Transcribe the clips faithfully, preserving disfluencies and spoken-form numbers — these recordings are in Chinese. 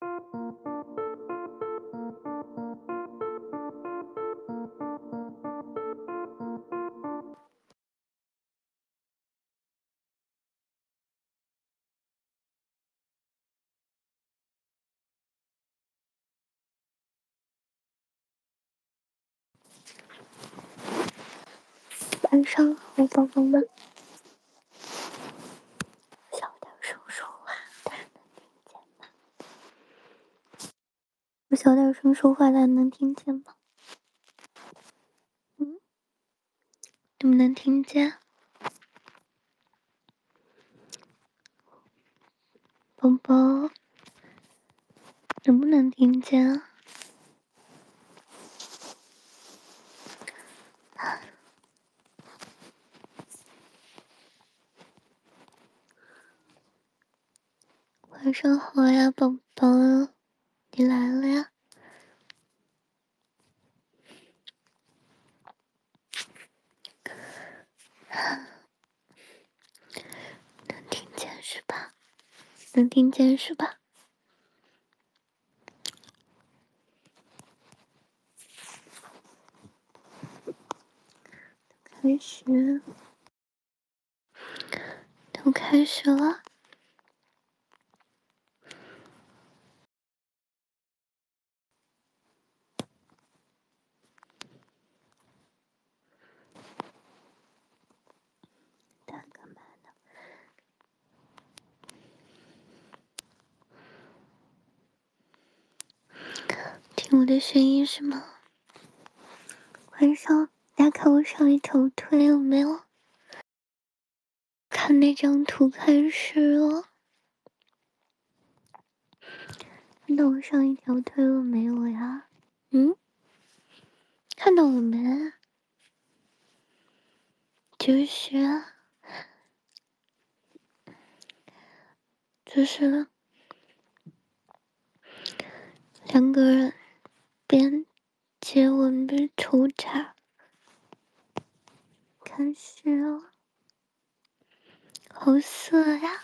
晚上好，宝宝们。小点声说话，大家能听见吗？我小点声说话，大家能听见吗？嗯，你们能听见？宝宝，能不能听见啊？晚上好呀，宝宝，你来了呀？能听见是吧？能听见是吧？开始，都开始了。大家干嘛呢？听我的声音是吗？晚上，大家看我上一条腿有没有？看那张图开始了。看到我上一条腿了没有呀？嗯，看到了没？就是就是两个人边接吻边抽插，开始了，好色呀！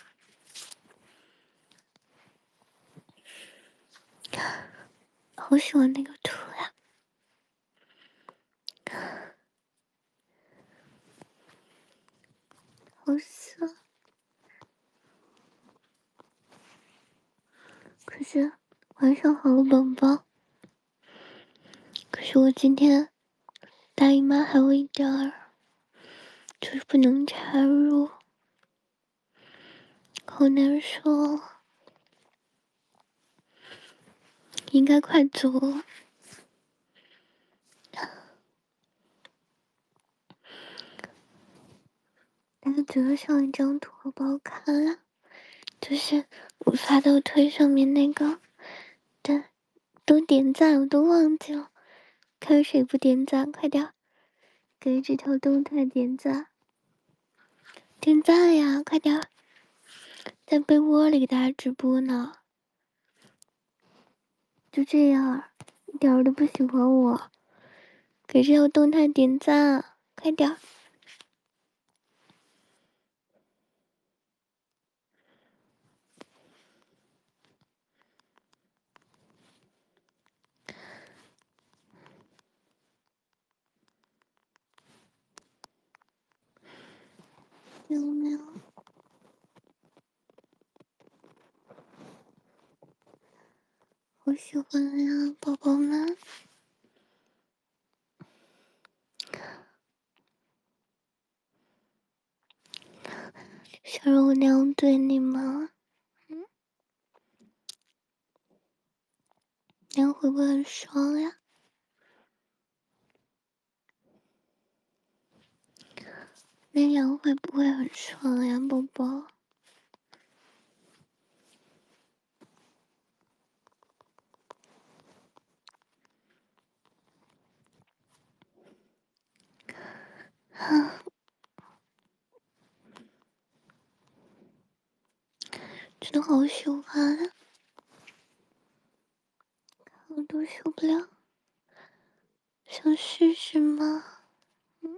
好喜欢那个图呀，好色。可是晚上好了，宝宝。可是我今天大姨妈还有一点儿，就是不能插入，好难受，应该快走了。大家觉得上一张图好不好看啊？就是我发到推上面那个，对，都点赞，我都忘记了，看谁不点赞，快点给这条动态点赞，点赞呀，快点，在被窝里给大家直播呢，就这样，一点儿都不喜欢我，给这条动态点赞，快点。有没有？好喜欢呀，宝宝们！想让我那样对你吗？嗯，那样会不会很爽呀？那样会不会很爽呀，宝宝？啊，真的好喜欢啊，我都受不了，想试试吗？嗯，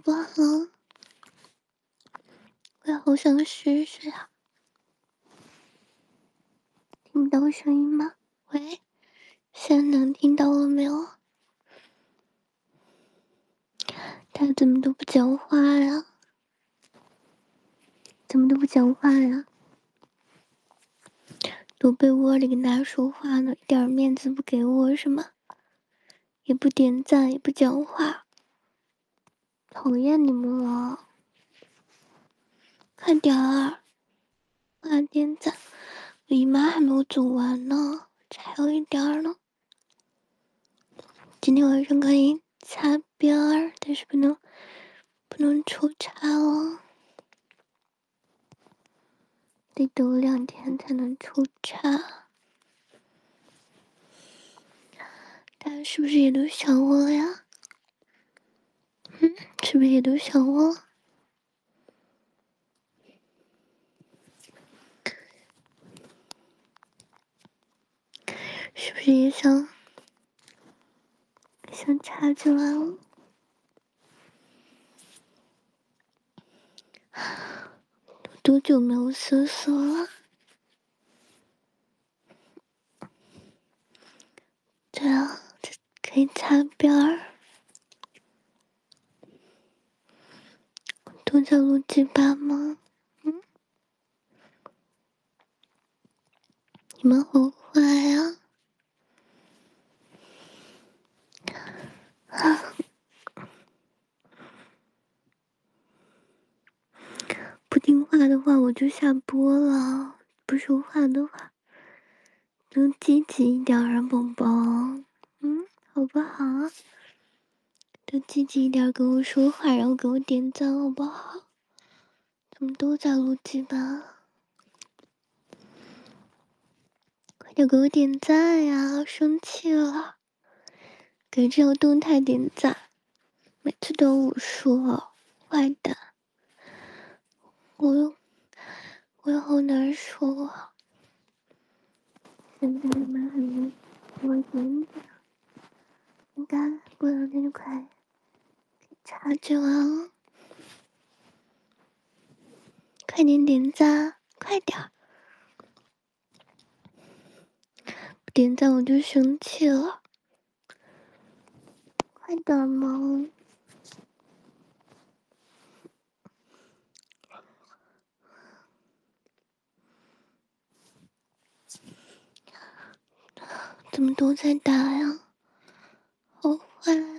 不好？我也好想试试呀。听不到声音吗？喂，现在能听到我没有？他怎么都不讲话呀？怎么都不讲话呀？躲被窝里跟大家说话呢，一点面子不给我是吗？也不点赞，也不讲话，讨厌你们了！快点儿，快点赞！我姨妈还没有走完呢，这还有一点儿呢。今天晚上可以擦边儿，但是不能不能抽插哦，得等两天才能抽插。大家是不是也都想我呀？嗯，是不是也都想我？是不是也想想插进来了？多久没有瑟瑟了？对啊，这可以擦边儿。都在录几把吗？嗯，你们好坏呀！啊，不听话的话我就下播了，不说话的话都积极一点啊，宝宝。嗯，好不好？都积极一点跟我说话，然后给我点赞，好不好？他们都在录几把，快点给我点赞呀！生气了，给这条动态点赞，每次都我说，坏蛋，我又我又好难受啊！现在你们还没给我点点，应该过两天就快察觉完了，快点点赞，快点儿！不点赞我就生气了，快点儿嘛！怎么都在打呀？好坏啊！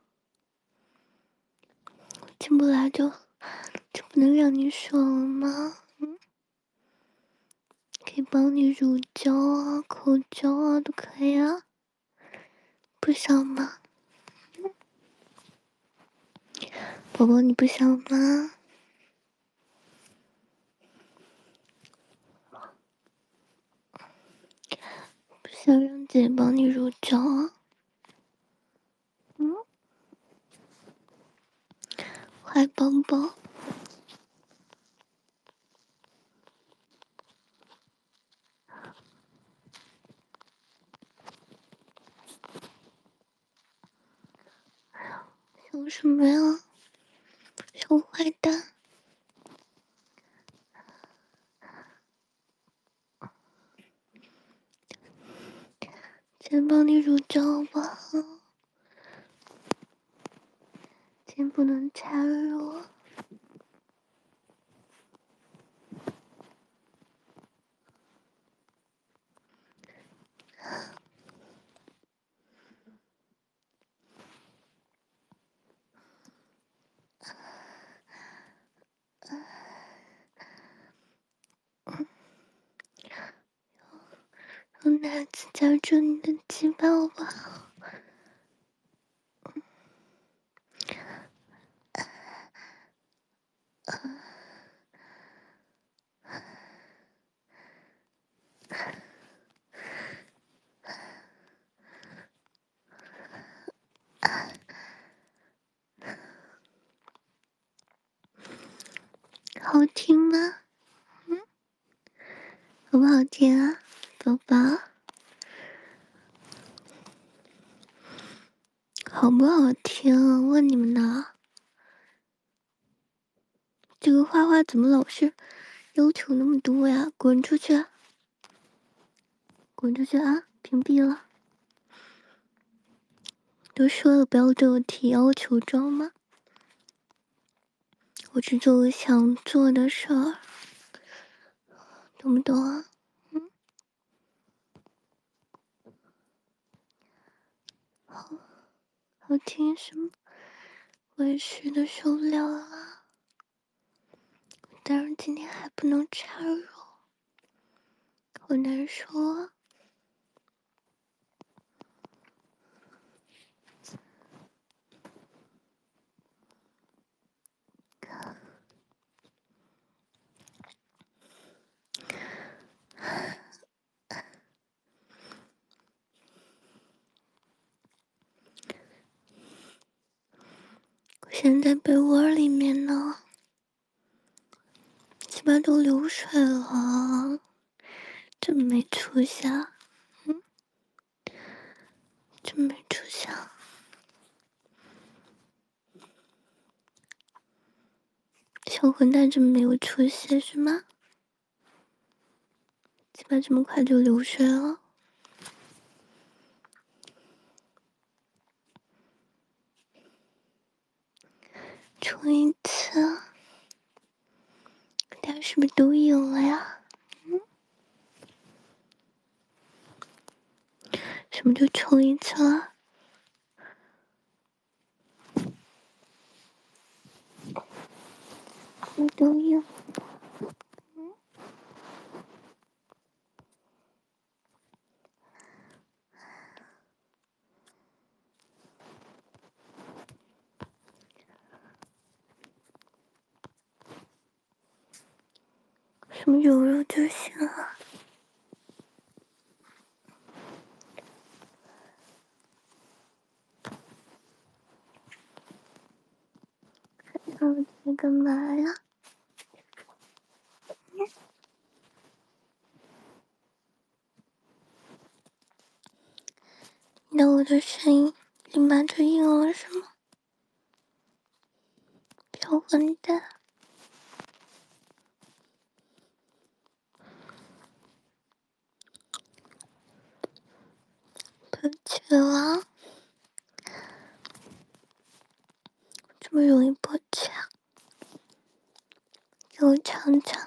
进不来就就不能让你爽吗？嗯，可以帮你乳胶啊、口胶啊都可以啊，不想吗？宝宝你不想吗？不想让姐帮你乳胶啊？嗯，坏宝宝。想什么呀？小坏蛋！姐帮你乳胶吧，姐不能插入。用奶子夹住你的鸡巴，好不好？好听吗？嗯，好不好听啊，宝宝？好不好听？问你们呢。 这个花花怎么老是要求那么多呀？滚出去！滚出去啊！屏蔽了。都说了不要对我提要求，知道吗？我只做我想做的事儿，懂不懂啊？嗯。好，好听什么？委屈的受不了了。当然今天还不能插入，好难受啊。我现在被窝里面呢，鸡巴都流水了，真没出息啊！嗯，真没出息啊！小混蛋这么没有出息是吗？鸡巴这么快就流水了？冲一次，大家是不是都赢了呀？嗯，什么就冲一次了？我都赢。嗯，什么有肉就行了。那我在干嘛呀？那我的声音立马就硬了是吗？小混蛋，不去了，这么容易勃起啊？给我尝尝。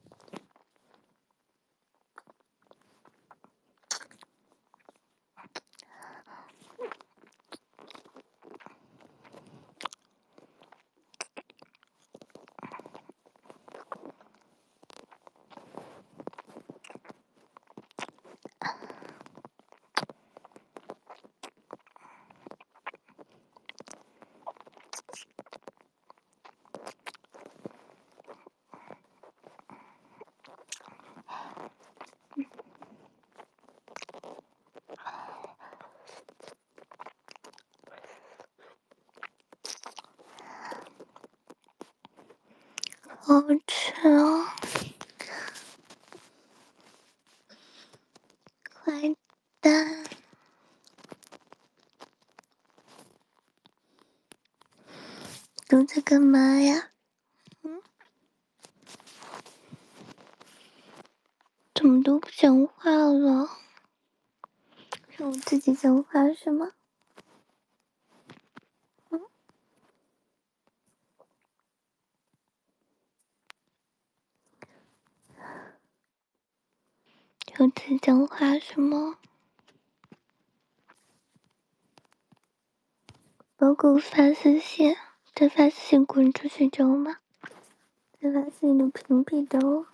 好吃哦！坏蛋，都在干嘛呀？嗯，怎么都不讲话了？让我自己讲话是吗？嗯，让我自己讲话是吗？不要给我发私信，再发私信滚出去，知道吗？再发私信就屏蔽的哦。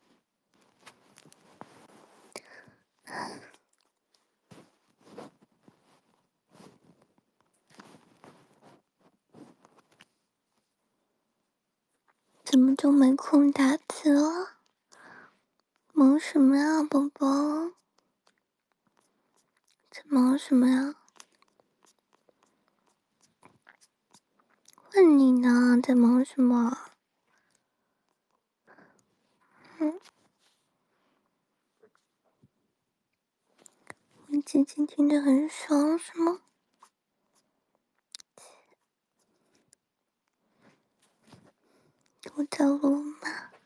怎么就没空打字了？忙什么呀，宝宝？在忙什么呀？问你呢，在忙什么？嗯，你姐姐听着很爽是吗？ 我在录吗？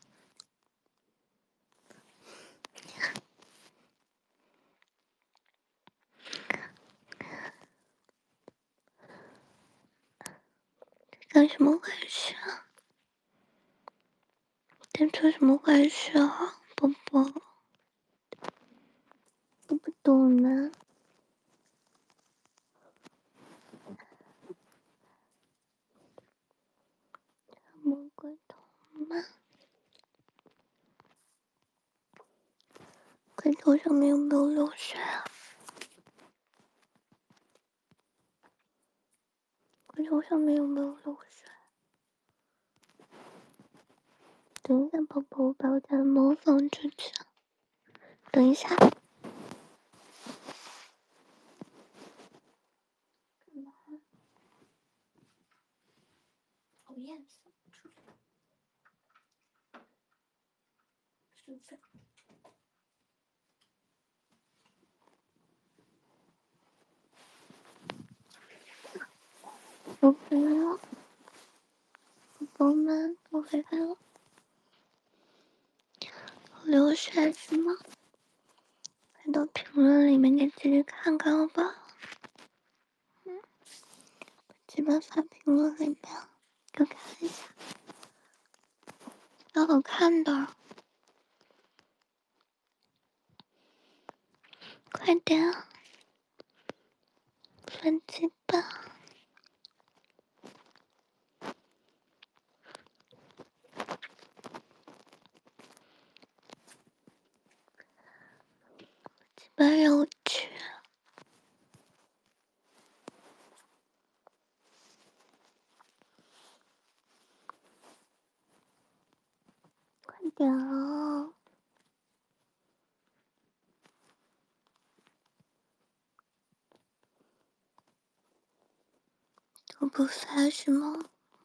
干什么坏事啊？在做什么坏事啊，宝宝？我不懂呢。魔鬼头吗？龟头上面有没有流水啊？龟头上面有没有流水？等一下，宝宝，我把我家的猫放出去。等一下。干嘛？讨厌死！是不是？我回来了，宝宝们，我回来了。流水是吗？快到评论里面给姐姐看看好不好？嗯，姐姐发评论里面，给我看一下，要好看的，快点，分几吧。几把有趣。快点哦！我不发是吗？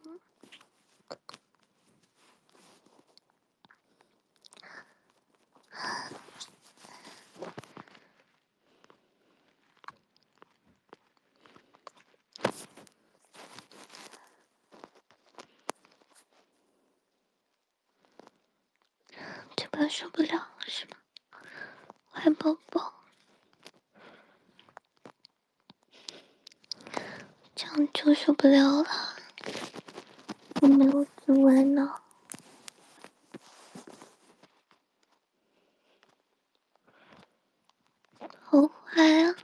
这把受不了了是吗？坏宝宝，这样就受不了了。我没有滋味呢。好坏啊！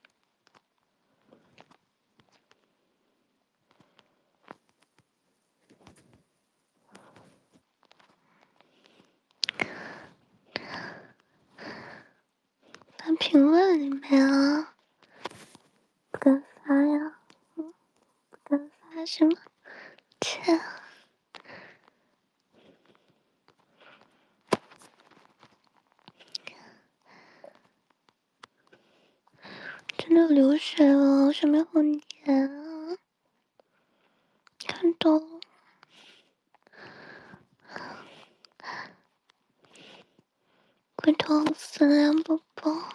在评论里面啊，不敢发呀，嗯，不敢发是吗？切！真的流水了，上面好黏啊！看到了。龟头好酸呀，宝宝。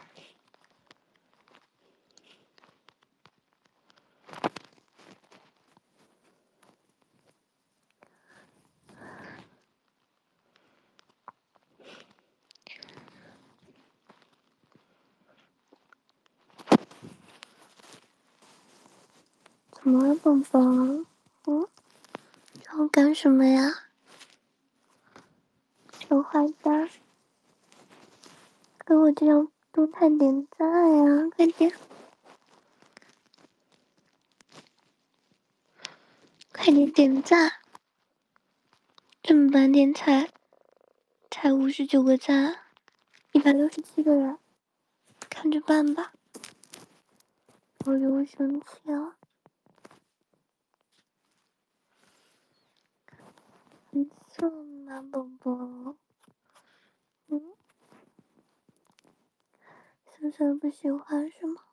怎么了，宝宝？嗯，要干什么呀？小坏蛋，给我这样动态点赞呀！快点，快点点赞！这么半天才才五十九个赞，一百六十七个人，看着办吧。我又生气了，很色吗，宝宝？嗯，色色不喜欢是吗？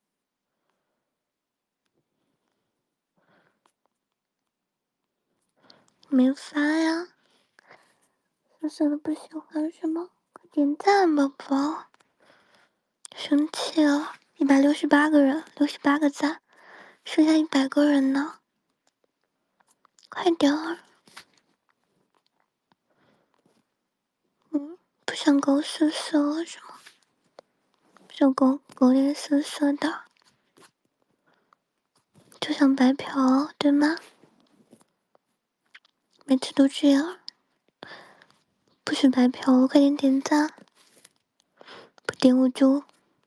没发呀，色色的不喜欢是吗？快点赞，宝宝！生气了，一百六十八个人，六十八个赞，剩下一百个人呢，快点儿！ 想狗色色了是吗？不想狗狗脸色色的，就想白嫖对吗？每次都这样，不许白嫖，快点点赞，不点我就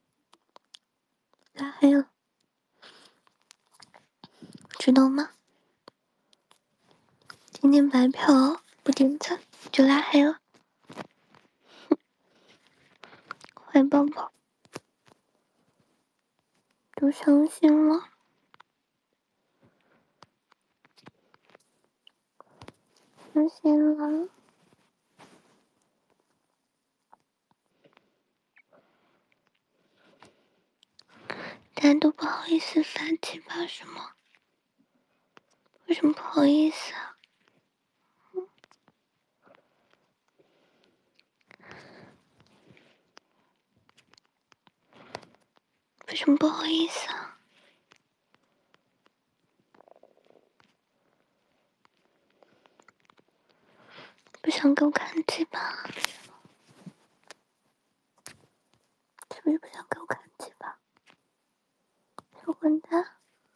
拉黑了，知道吗？今天白嫖不点赞就拉黑了，坏宝宝，都伤心了，伤心了。大家都不好意思发气吧？是吗？为什么不好意思啊？为什么不好意思啊？不想给我看气吧？是不是不想给我看气吧？小混蛋！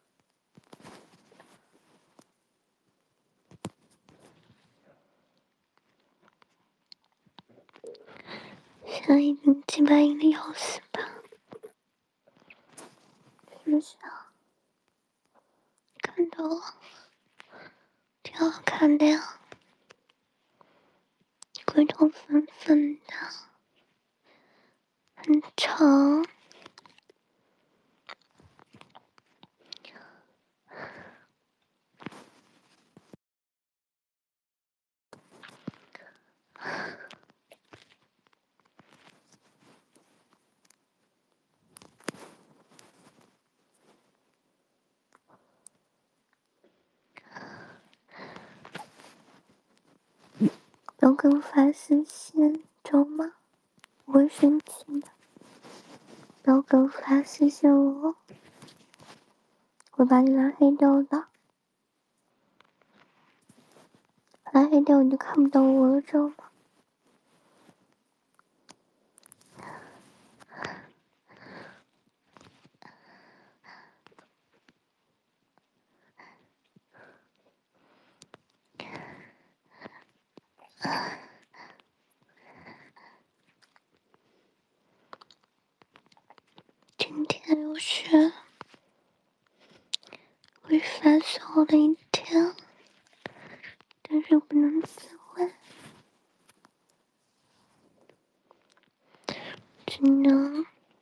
现在已经几百亿的要死吧？是不是啊？看到了，挺好看的呀，龟头粉粉的，很长。不要给我发私信，知道吗？我会生气的。不要给我发私信我，我会把你拉黑掉的。拉黑掉你就看不到我了，知道吗？今天又是会发烧的一天，但是不能自慰，只能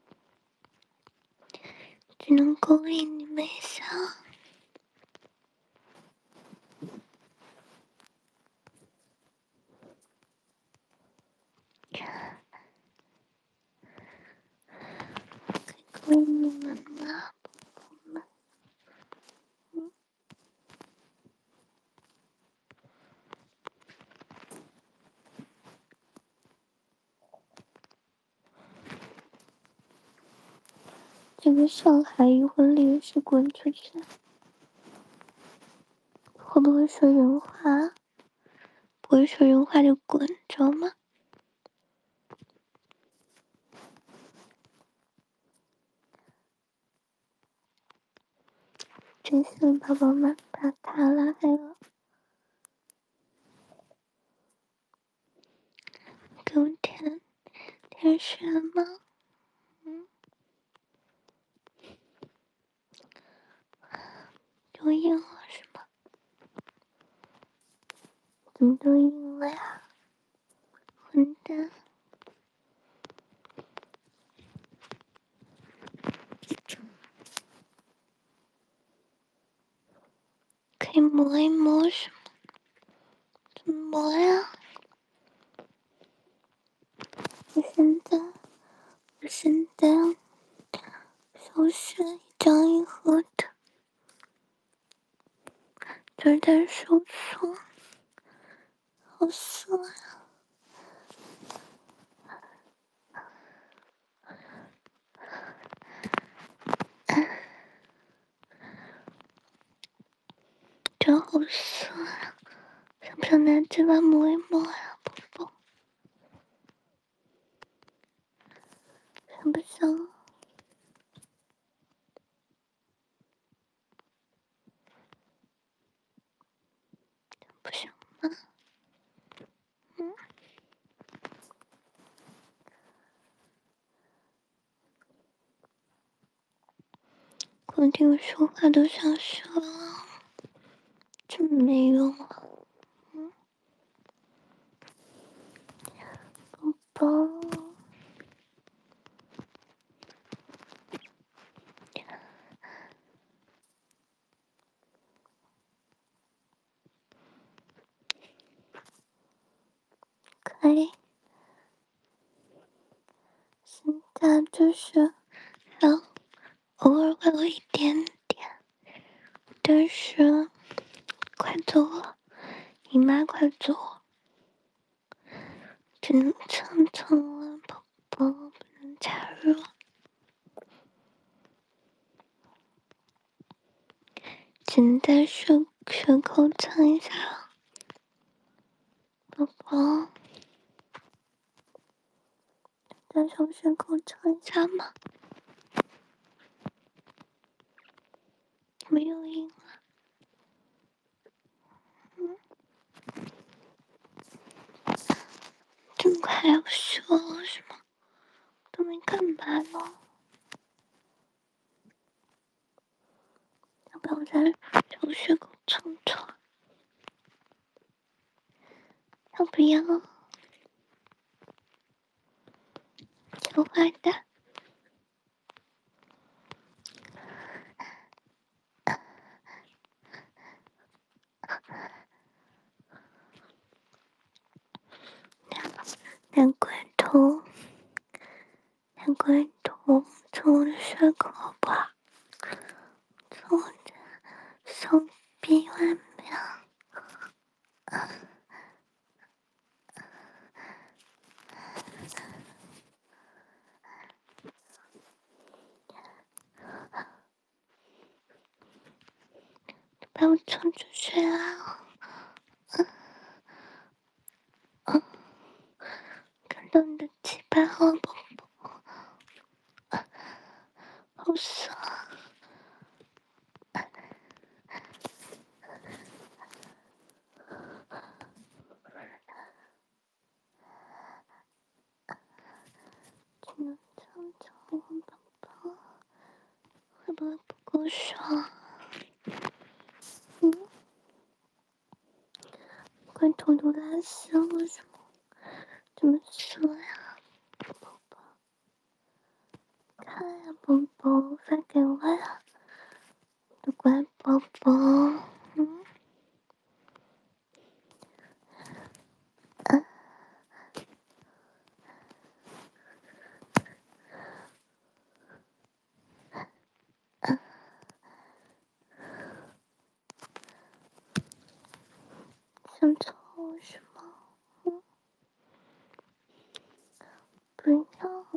只能勾引你们一下。勾引你们吗，宝宝们？嗯。这个上海一婚礼是滚出去，会不会说人话？不会说人话就滚，知道吗？真是宝宝们把他拉黑了，给我舔舔什么？嗯，都硬了是吗？怎么都硬了呀？混蛋！可以摸一摸是吗？怎么摸呀？我现在，我现在手是一张一合的，有点收缩，好酸呀！真好酸呀！想不想拿嘴巴摸一摸呀，宝宝？ 想，不想吗？嗯，光听我说话都想睡了，这么没用啊！嗯，宝宝。可以，现在就是要偶尔会有一点点，但是快走了，姨妈快走了，只能蹭蹭了，宝宝不能加入，只能在血血口蹭一下了，宝宝，在小血口蹭一下嘛，没有音了，嗯，这么快要说了是吗？都没干嘛呢，要不要在小血口蹭蹭？要不要？小坏蛋，两块头，两块头，从我的血口好不好？从我的手臂外面，把我冲出去啊！嗯，看到你的鸡巴了，宝宝，好爽！只能这样讲，宝宝，会不会不够爽？嗯，快头都拉稀了是吗？怎么说呀，宝宝？看呀，宝宝，发给我呀，我的乖宝宝。嗯，啊啊，想操我是吗？嗯，不要，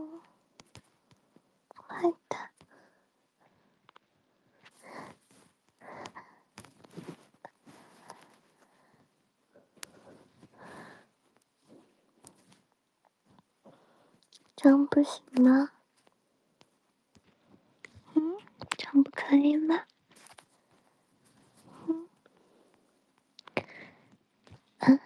坏蛋。这样不行吗？嗯，这样不可以吗？嗯，嗯，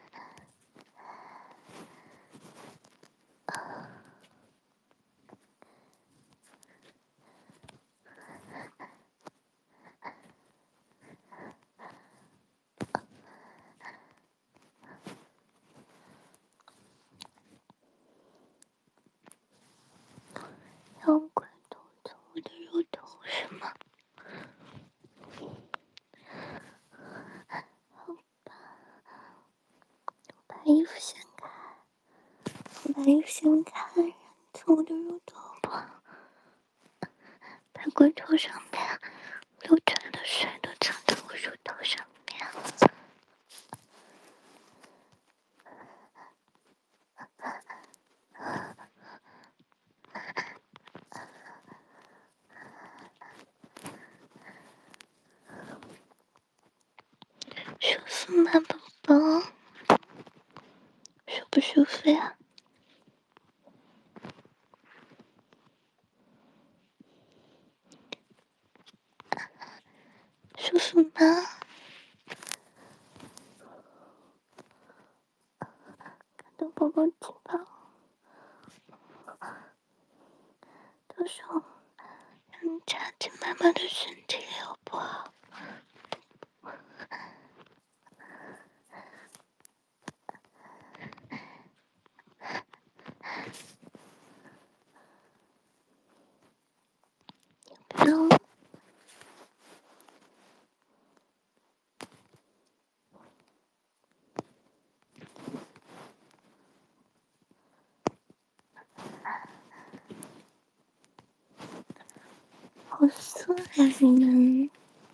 要快头蹭我的乳头是吗？好吧，我把衣服掀开，我把衣服掀开，让你蹭我的乳头吧，把龟头上面流出来的水都蹭到我乳头上面了。舒服吗，宝宝？舒不舒服呀？ 啊，看到宝宝鸡巴，到时候让你插进妈妈的身体里好不好？不要。好色呀你们！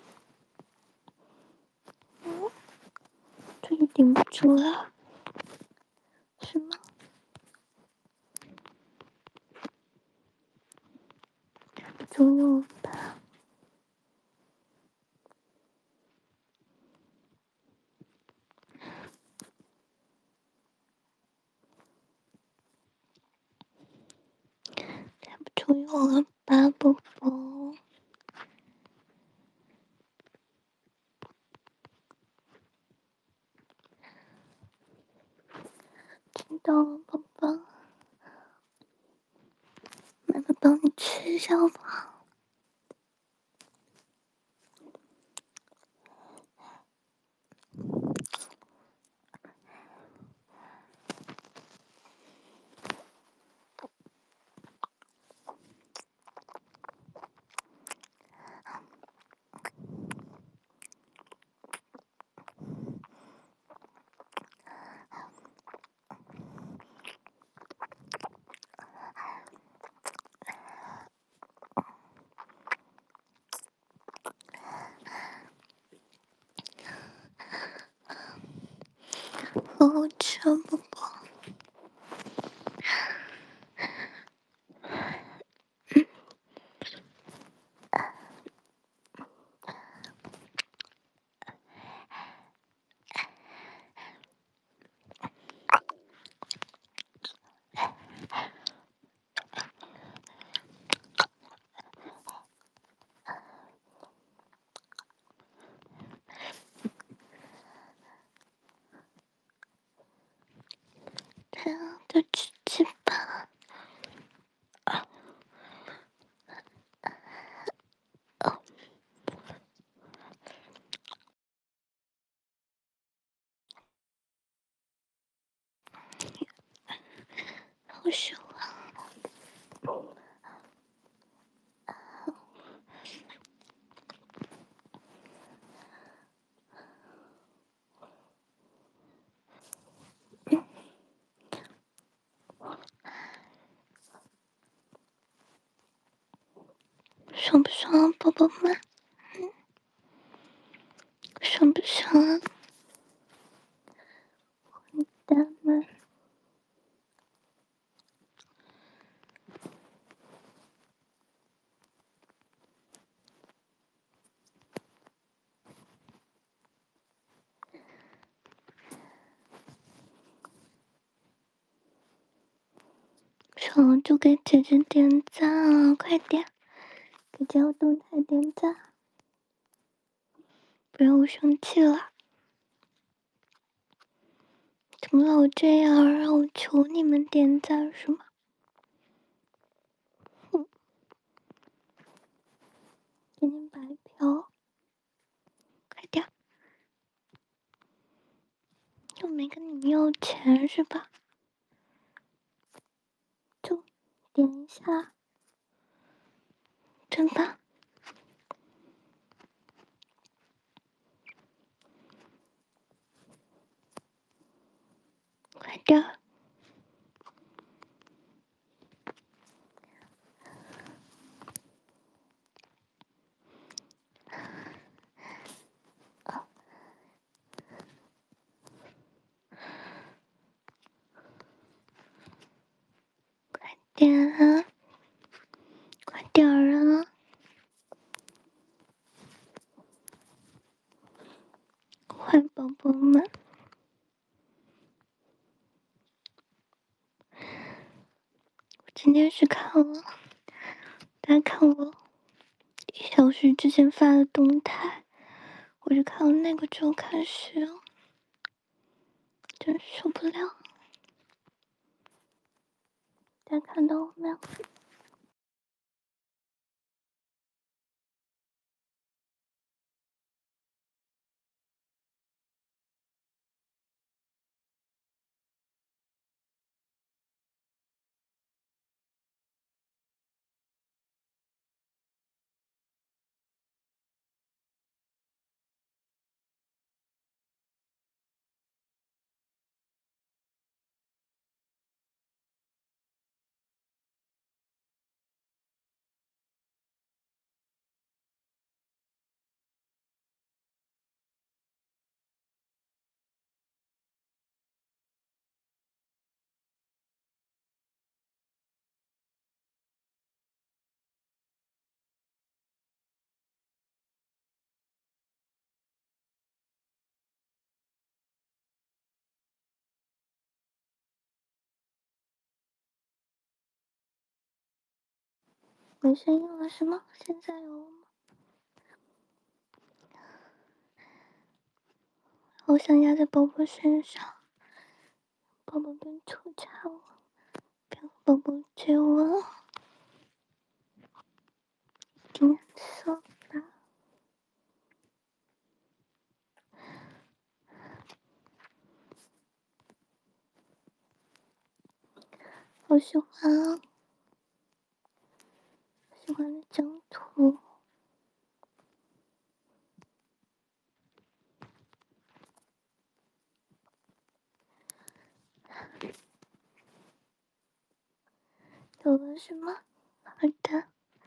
嗯，这就顶不住了，是吗？总有吧。再不就有了吧，宝宝。听到了，宝宝。妈妈帮你吃一下好不好？好好吃啊，宝宝。对啊，就吃鸡吧。好爽啊！爽不爽啊，宝宝们？嗯，爽不爽啊？混蛋们！爽了就给姐姐点赞啊！快点，给姐我动态点赞，不然我生气了。怎么老这样让我求你们点赞是吗？哼，给你白嫖，快点！又没跟你们要钱是吧？就点一下，真的。快点！快点啊！快点儿啊！坏宝宝们！我今天是看了，大家看我一小时之前发的动态， 我是看了那个之后开始，真受不了。大家看到我没有？没声音了是吗？现在有吗？我想压在宝宝身上，宝宝别抽插我，别和宝宝接吻，颜色吧。好喜欢啊！喜欢那张图。有了是吗？好的。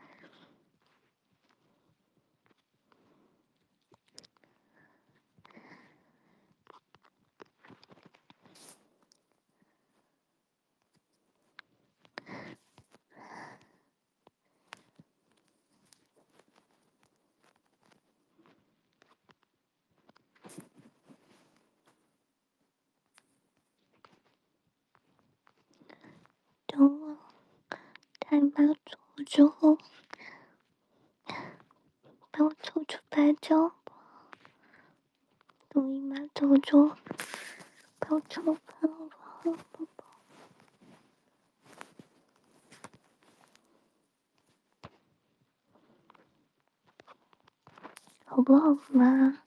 等我大姨妈做了之后，帮我抽出白胶。等姨妈走之后，帮我抽翻好不好，宝宝？好不好嘛？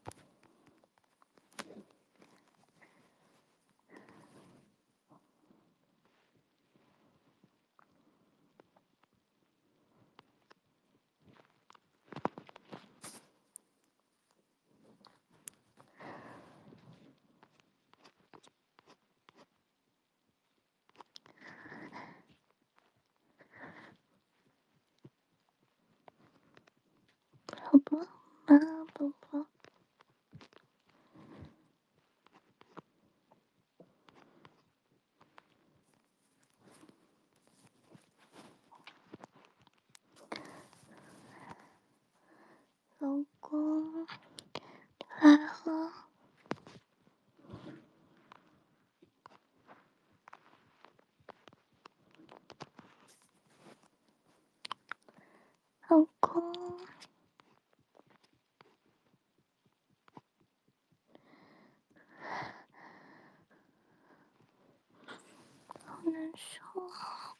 好不好嘛，宝宝？老公，来了。老公，好难受啊！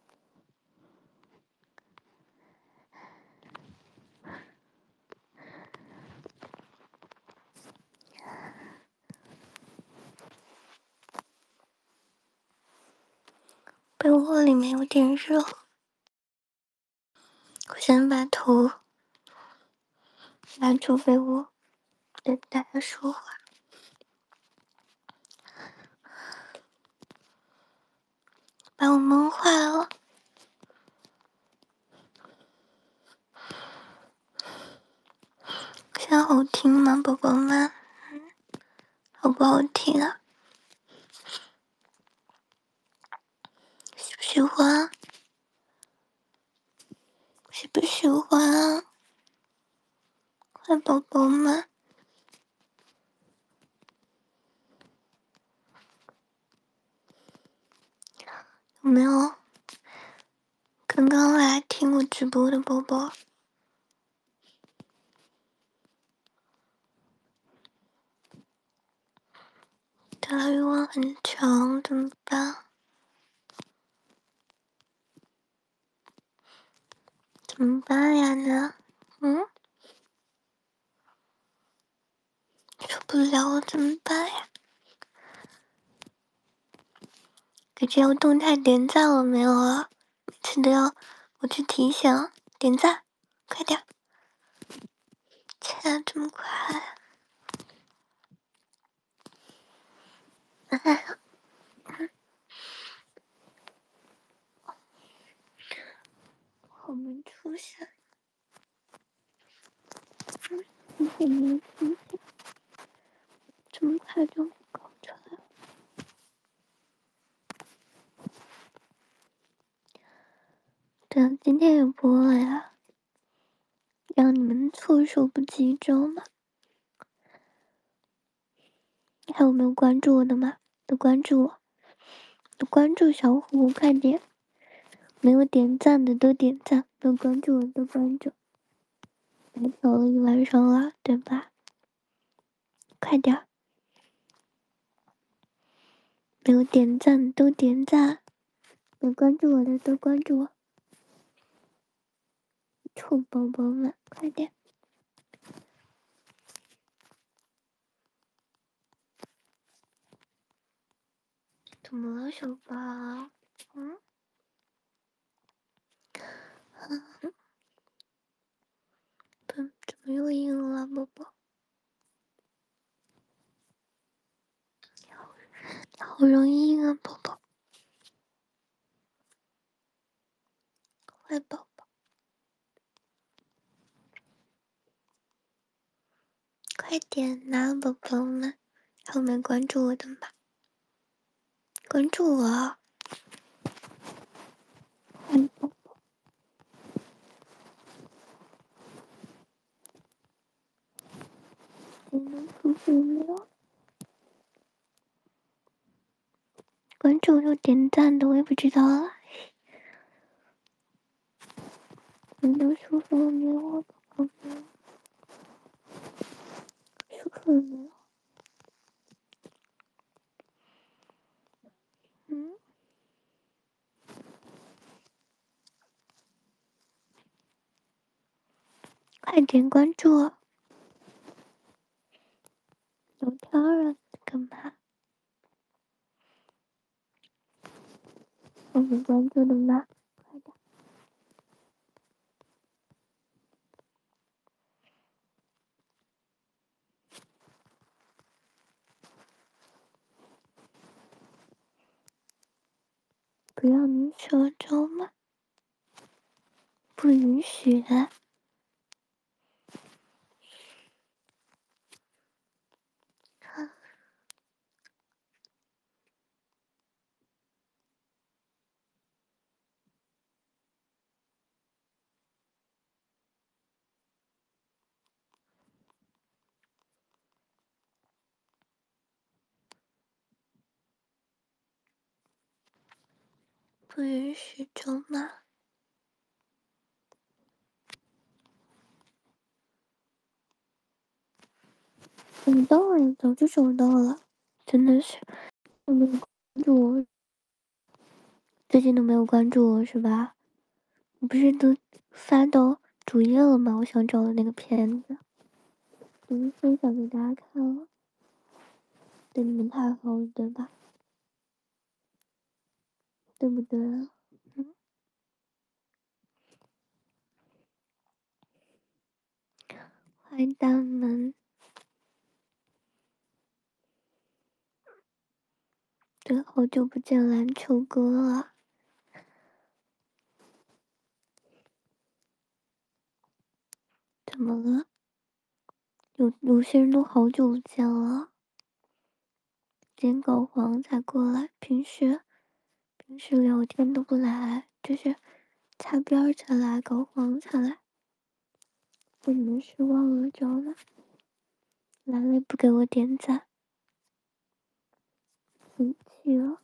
被窝里面有点热，我先把头拉出被窝，跟大家说话。把我闷坏了。现在好听吗，宝宝们？好不好听啊？喜不喜欢？喜不喜欢啊？快，宝宝们！有没有刚刚来听我直播的宝宝？ 对他欲望很强，怎么办？怎么办呀呢？嗯，受不了我怎么办呀？给这条动态点赞了没有啊？每次都要我去提醒点赞，快点！现在这么快？哎，好没出息！好没出息！这么快就搞出来了？对啊，今天也播了呀，让你们措手不及，知道吗？还有没有关注我的吗？都关注我，都关注小虎，快点！没有点赞的都点赞，没有关注我的都关注。白嫖了一晚上了，对吧？快点！没有点赞都点赞，没有关注我的都关注我。臭宝宝们，快点！怎么了，小宝？嗯？怎怎么又硬了，宝宝？你好，你好容易硬啊，宝宝。坏宝宝，快点呐，宝宝们！还有没关注我的吗？关注我！坏宝宝，你能出去没有？关注又点赞的我也不知道了。你都舒服了没有，宝宝们？舒服了没有？嗯？快点关注我！聊天啊，干嘛？我没关注的吗？快点！不要你社交吗？不允许！不允许咒骂！收到了，早就收到了，真的是。都没有关注我，最近都没有关注我是吧？我不是都发到主页了吗？我想找的那个片子，已经分享给大家看了，对你们太好了，对吧？对不对？嗯，坏蛋们，对，好久不见篮球哥了，怎么了？有有些人都好久不见了，今天搞黄才过来，平时平时聊天都不来，就是擦边儿才来，搞黄才来。被你们失望了，知道吗？来了也不给我点赞，生气了，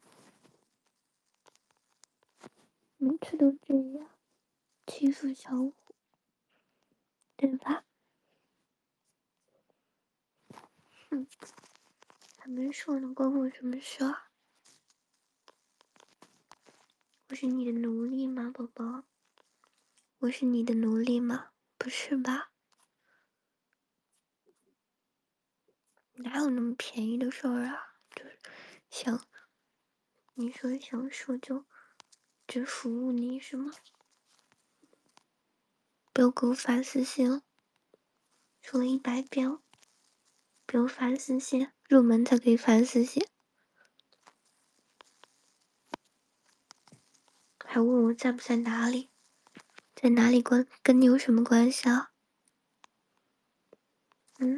每次都这样欺负小虎，对吧？嗯， 还没说呢，关我什么事儿？我是你的奴隶吗，宝宝？我是你的奴隶吗？不是吧？哪有那么便宜的事儿啊？就是想你说想说就只服务你是吗？不要给我发私信了，说了一百遍了，不要发私信，入门才可以发私信。还问我在不在哪里，在哪里关跟你有什么关系啊？嗯，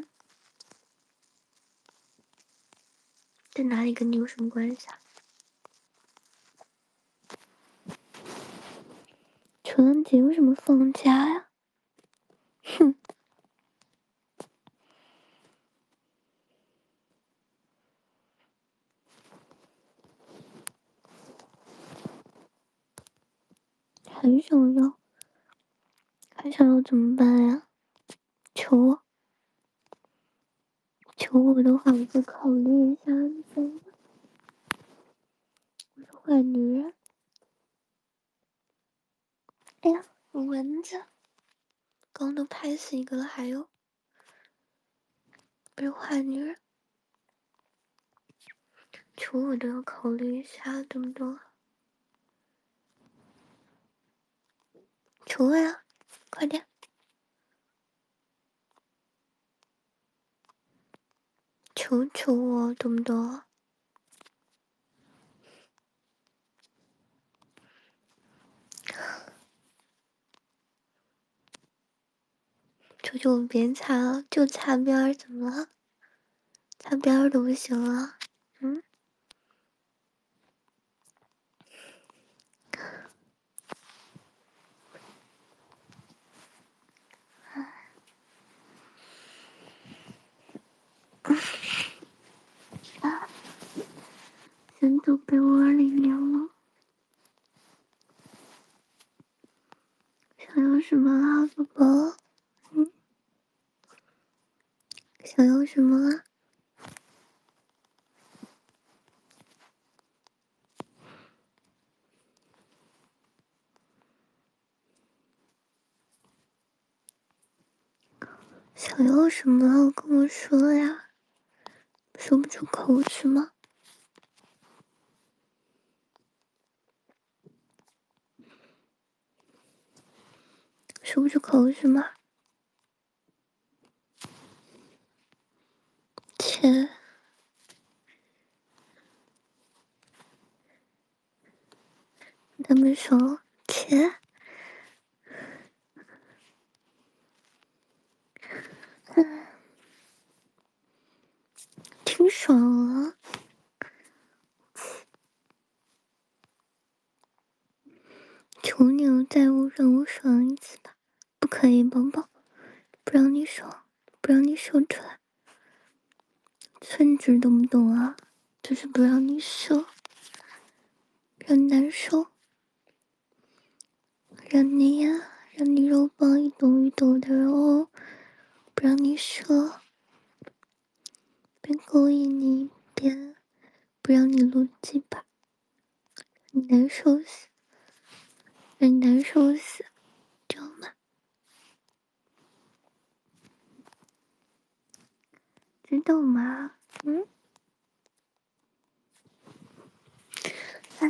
在哪里跟你有什么关系啊？情人节为什么放假呀？哼，还想要，还想要怎么办呀？求我，求我的话，我再考虑一下。你怎么办？我是坏女人。哎呀，蚊子，刚都拍死一个了，还有，不是坏女人。求我都要考虑一下，对不对？求我呀，快点！求求我，懂不懂？求求我别擦了，就擦边儿，怎么了？擦边儿都不行了，嗯？啊，先躲被窝里面了。想要什么啊，宝宝？嗯？想要什么啊？想要什么啊？跟我说呀，说不出口是吗？说不出口是吗？切，他们说切，挺爽啊！求你了，再我让我爽一次吧，不可以，宝宝，不让你爽，不让你说出来，寸指懂不懂啊？就是不让你说，让你难受，让你呀，让你肉棒一抖一抖的，然后不让你说，边勾引你边不让你录鸡巴，你难受死，让你难受死，知道吗？知道吗？嗯？哎，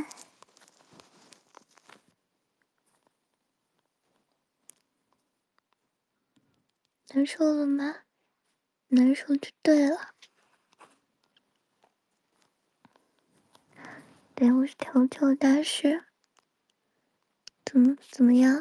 难受了吗？难受就对了。对，我是调教大师。怎么怎么样？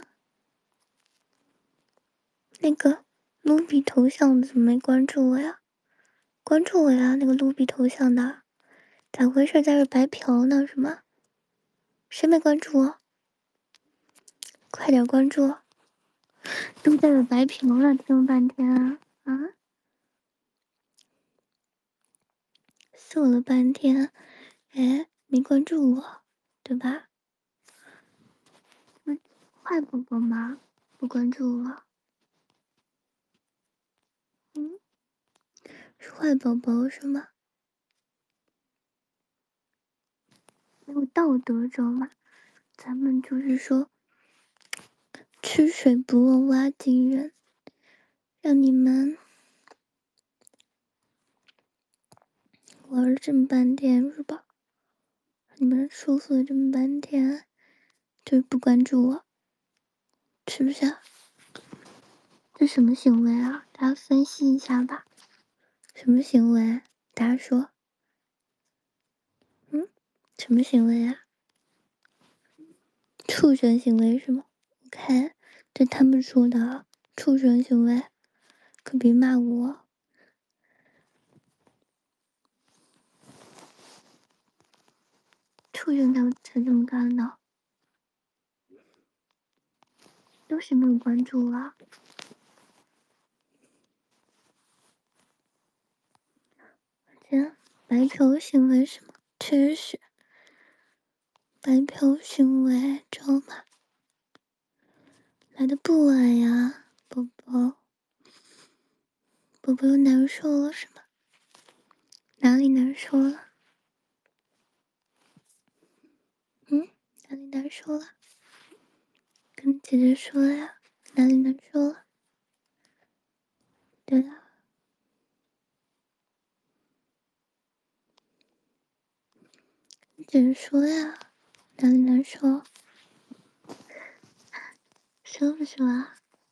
那个卢比头像的怎么没关注我呀？关注我呀！那个卢比头像的，咋回事？在这白嫖呢是吗？谁没关注我？快点关注！都在这白嫖了，听了半天啊啊！搜了半天，哎，没关注我，对吧？那坏宝宝吗？不关注我，嗯，是坏宝宝是吗？ 没有道德，知道吗？咱们就是说，吃水不忘挖井人，让你们玩了这么半天是吧？你们舒服了这么半天，就是不关注我，是不是啊？这什么行为啊？大家分析一下吧。什么行为？大家说。嗯，什么行为啊？畜生行为是吗？我看对他们说的啊，畜生行为，可别骂我。畜生才才这么干的，都是没有关注啊。这白嫖行为是吗？确实是白嫖行为，知道吗？来的不晚呀，宝宝。宝宝又难受了是吗？哪里难受了？嗯，哪里难受了？跟姐姐说呀，哪里难受了？对啊，姐姐说呀，哪里难受？说不说啊？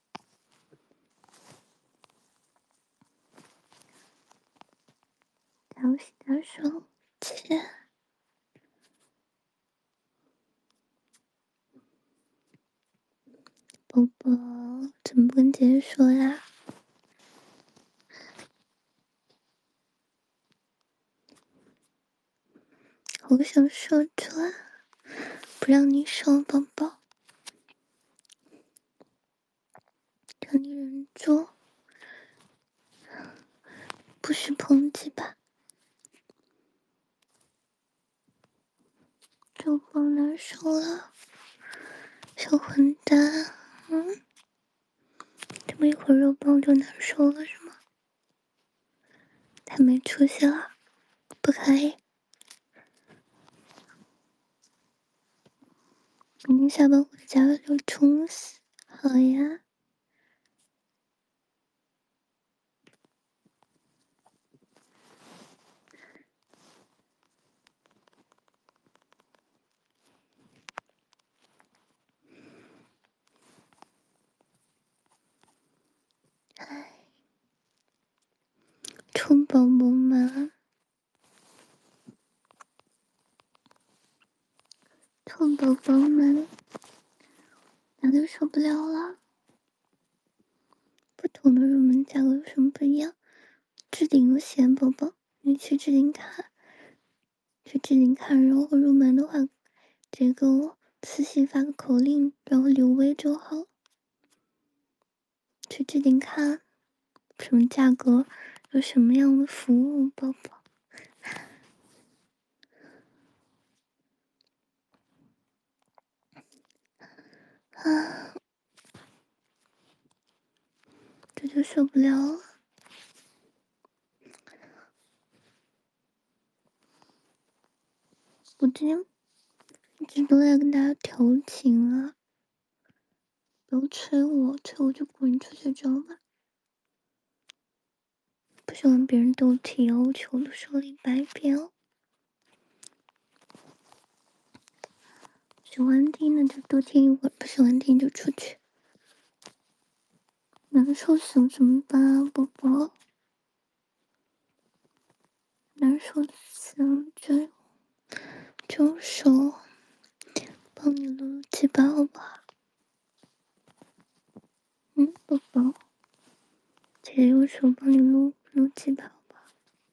打洗打手，切。宝宝，怎么不跟姐姐说呀？我想说出来，不让你说，宝宝，让你忍住，不许抨击吧？肉包难受了，小混蛋，嗯，这么一会儿肉包就难受了是吗？太没出息了，不可以。明天下班回家就冲洗，好呀。哎，冲宝宝们，冲宝宝们，哪都受不了了。不同的入门价格有什么不一样？置顶有险，宝宝，你去置顶看，去置顶看。然后入门的话，这个我私信发个口令，然后留微就好。去置顶看，什么价格，有什么样的服务，宝宝。啊，这就受不了了。我今天一直都在跟大家调情啊，不要催我，催我就滚出去，知道吗？不喜欢别人对我提要求的，说了一百遍哦。喜欢听的就多听一会儿，不喜欢听就出去。难受死了怎么办啊，宝宝？难受死了就就手帮你撸撸鸡巴好不好？嗯，宝宝，姐姐用手帮你撸撸鸡巴好不好？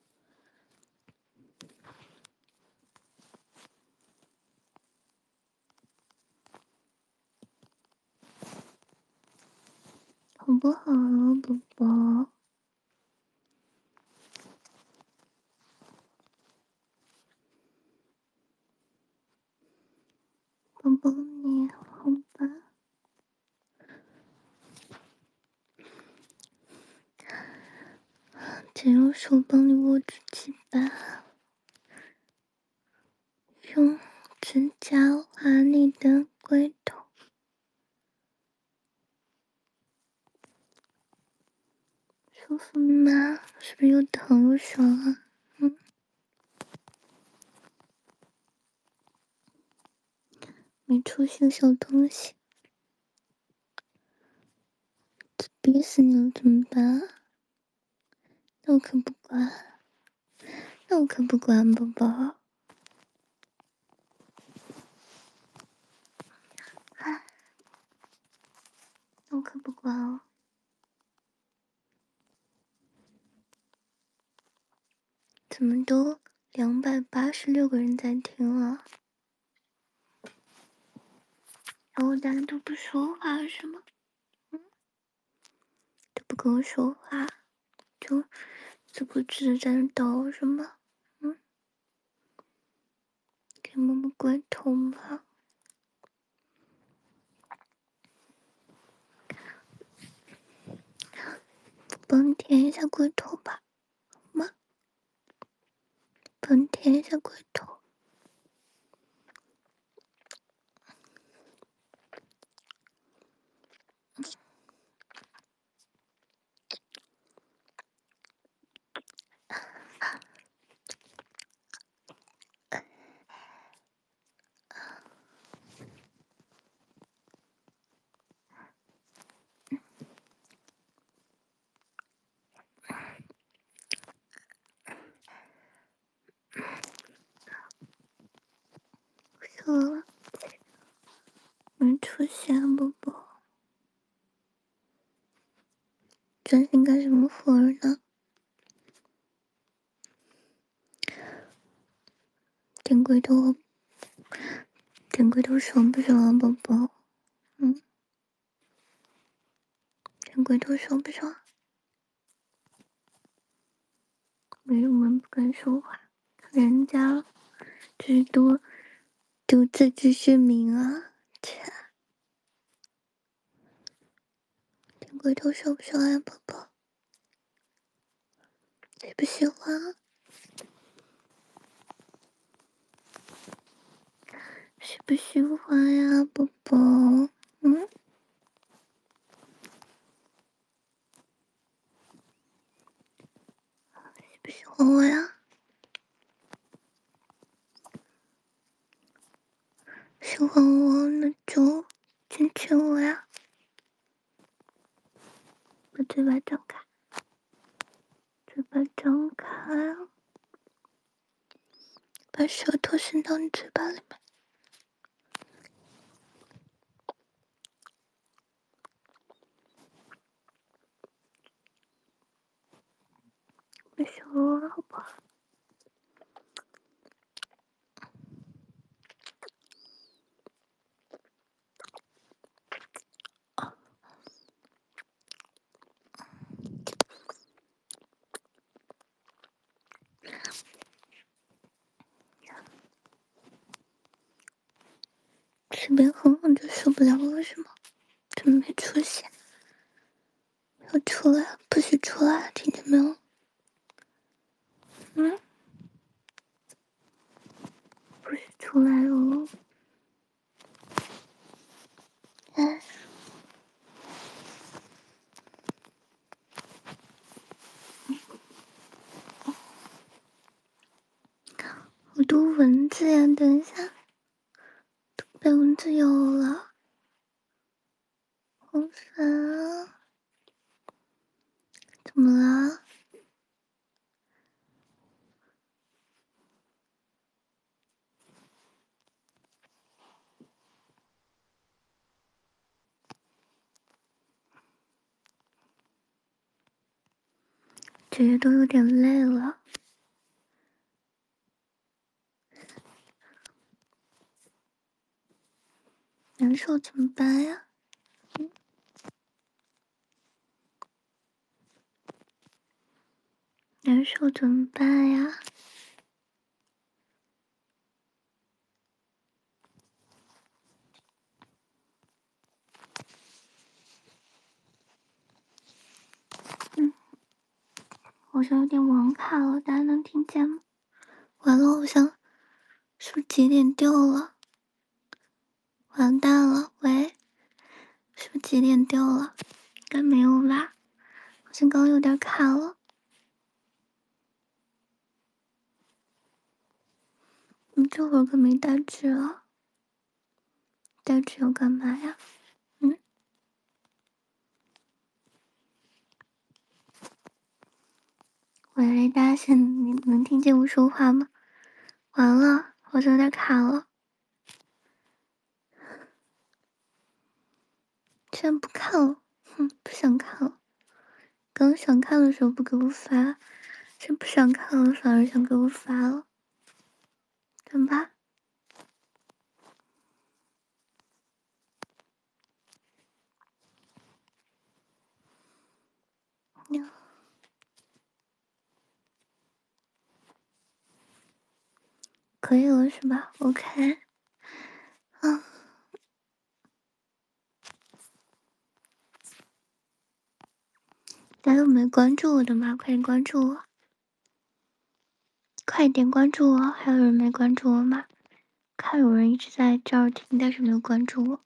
好不好，宝宝？宝宝你好吧？姐用手帮你握住鸡巴，用指甲划你的龟头，舒服吗？是不是又疼又爽啊？嗯，没出息的小东西，憋死你了怎么办？那我可不管，那我可不管，宝宝。哎，那我可不管哦。怎么都两百八十六个人在听了，然后大家都不说话是吗？嗯，都不跟我说话，就自不自在那叨是吗？嗯，给摸摸龟头吧，帮你舔一下龟头吧，好吗？帮你舔一下龟头。说没出息啊，宝宝，专心干什么活儿呢？舔龟头，舔龟头爽不爽啊，宝宝？嗯，舔龟头爽不爽？没有人不敢说话，人家这是多读自知之明啊！切，舔龟头爽不爽啊，宝宝？喜不喜欢啊？喜不喜欢呀，宝宝？嗯，喜不喜欢我呀？喜欢我那就亲亲我呀！把嘴巴张开，嘴巴张开，把舌头伸到你嘴巴里面。没事了，好不好？随便哼哼就受不了了是吗？怎么没出息？要出来，不许出来，听见没有？嗯，不许出来哦！哎，好多蚊子呀！等一下，都被蚊子咬了，好烦啊！怎么了？姐姐都有点累了，难受怎么办呀？嗯，难受怎么办呀？嗯，好像有点网卡了，大家能听见吗？完了，好像是不是节点掉了？完蛋了，喂，是不是节点掉了？应该没有吧？好像刚刚有点卡了。你这会儿可没带纸啊？带纸要干嘛呀？嗯？喂，大家现你能听见我说话吗？完了，好像有点卡了。现在不看了，哼，不想看了。刚想看的时候不给我发，现在不想看了，反而想给我发了，怎么办？呀，可以了是吧？OK，啊，大家有没有关注我的吗？快点关注我，快点关注我！还有人没关注我吗？看有人一直在这儿听，但是没有关注我。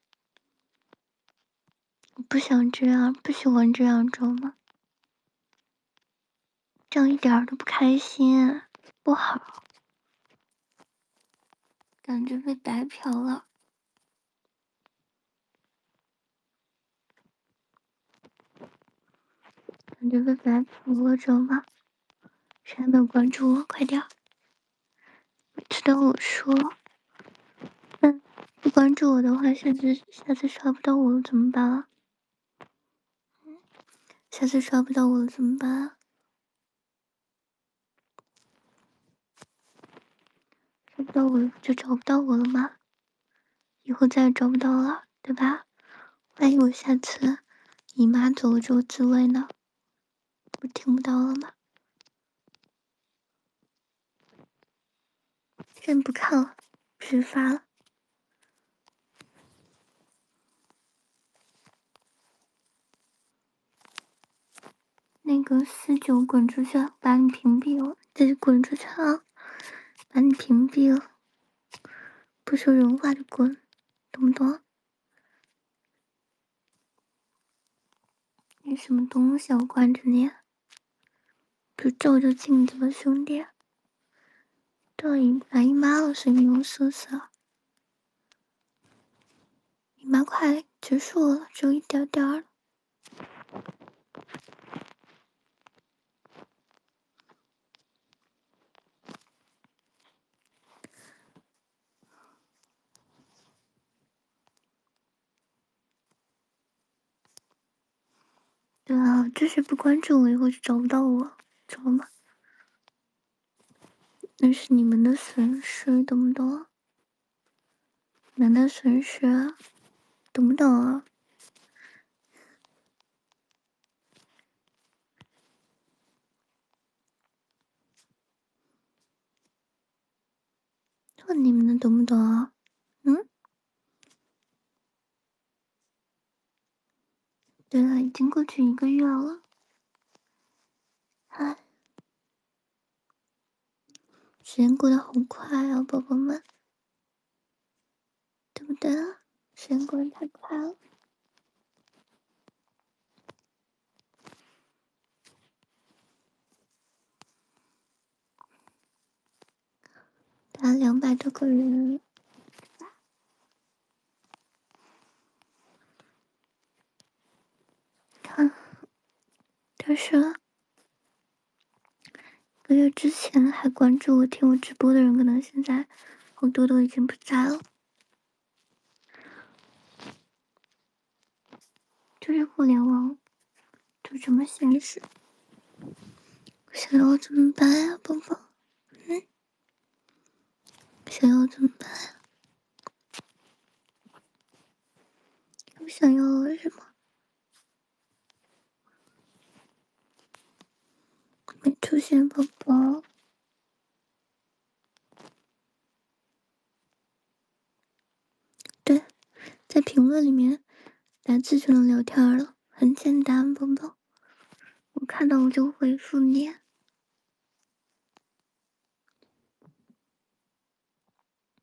我不想这样，不喜欢这样，知道吗？这样一点儿都不开心，不好，感觉被白嫖了，感觉被白嫖了，知道吗？谁还没有关注我？快点儿！每次都我说，嗯，不关注我的话，下次下次刷不到我了怎么办啊？下次刷不到我了怎么办啊？刷不到我了就找不到我了吗？以后再也找不到了，对吧？万一我下次姨妈走了之后自慰呢，不听不到了吗？先不看了，不许发了。那个四九滚出去，把你屏蔽了，自己滚出去啊！把你屏蔽了，不说人话就滚，懂不懂？你什么东西啊？我关着你，不照照镜子吧，兄弟。都姨来姨妈了，所以面无色色。姨妈快结束了，只有一点点儿了。对啊，就是不关注我以后就找不到我，知道吗？那是你们的损失，懂不懂？你们的损失啊，懂不懂啊？问你们的懂不懂啊？嗯？对了，已经过去一个月了，唉，时间过得好快啊，宝宝们，对不对啊？时间过得太快了。打两百多个人，看，但是一个月之前还关注我、听我直播的人，可能现在好多都已经不在了。就是互联网就这么现实，想要怎么办呀，宝宝？嗯，想要怎么办呀？我想要了什么？没出现，宝宝。对，在评论里面打字就能聊天了，很简单，宝宝。我看到我就回复你。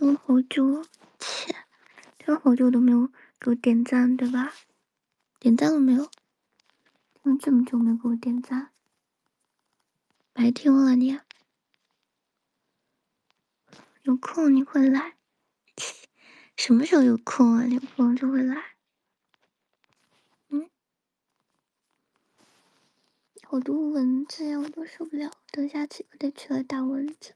了好久，切，听了好久都没有给我点赞，对吧？点赞了没有？听了这么久没给我点赞，白听了你。有空你会来，什么时候有空啊？有空就会来。嗯，好多蚊子呀，我都受不了。等下去我得去来打蚊子。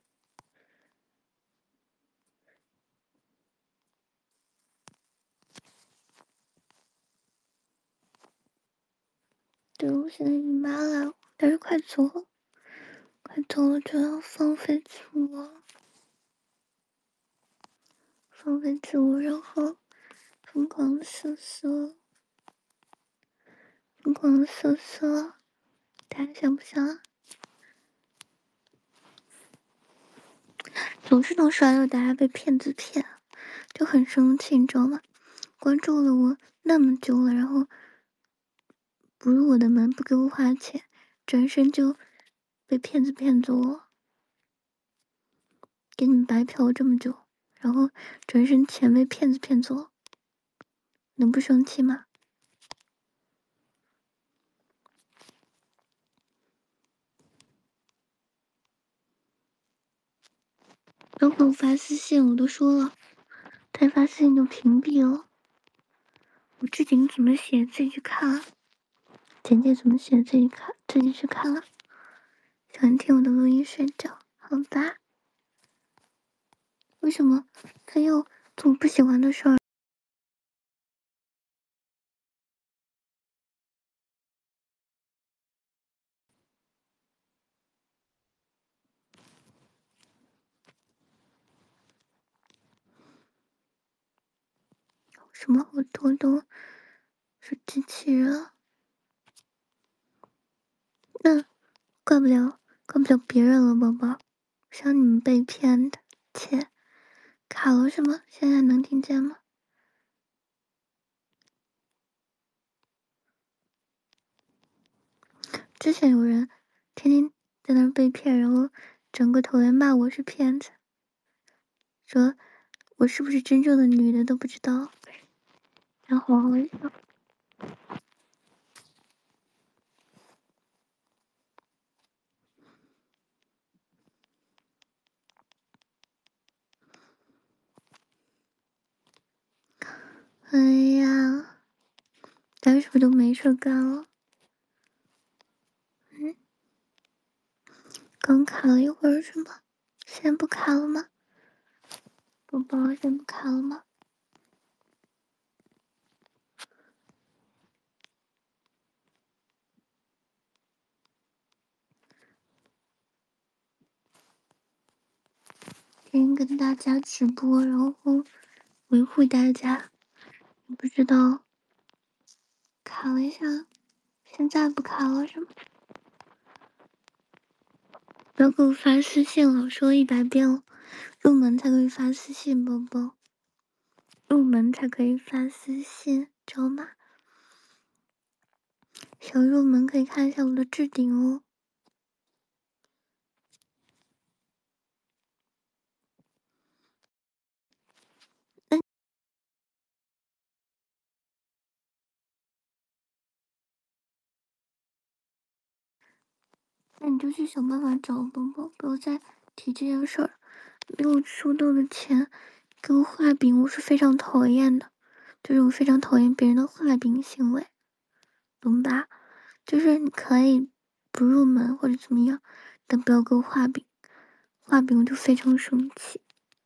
对，我现在姨妈了，但是快走了，快走了就要放飞自我，放飞自我，然后疯狂的瑟瑟，疯狂的瑟瑟，大家想不想啊？总是能刷到大家被骗子骗，就很生气，你知道吗？关注了我那么久了，然后不入我的门，不给我花钱，转身就被骗子骗走，给你们白嫖这么久，然后转身钱被骗子骗走，能不生气吗？都给我发私信，我都说了，他发私信就屏蔽了。我置顶怎么写自己去看了，简介怎么写自己看，自己去看了。喜欢听我的录音睡觉，好吧？为什么他又做不喜欢的事儿？什么好多都是机器人？那怪不了，怪不了别人了，宝宝。像你们被骗的，切，卡了是吗？现在能听见吗？之前有人天天在那儿被骗，然后转过头来骂我是骗子，说我是不是真正的女的都不知道，然后好笑。哎呀，咱是不是都没事干了？嗯，刚卡了一会儿是吗？现在不卡了吗？宝宝，现在不卡了吗？今天跟大家直播，然后维护大家，不知道卡了一下，现在不卡了是吗？不要给我发私信了，我说了一百遍了，入门才可以发私信，宝宝，入门才可以发私信，知道吗？想入门可以看一下我的置顶哦。嗯，那你就去想办法找宝宝，不要再提这件事儿。没有收到的钱，给我画饼，我是非常讨厌的，就是我非常讨厌别人的画饼行为，懂吧？就是你可以不入门或者怎么样，但不要给我画饼，画饼我就非常生气。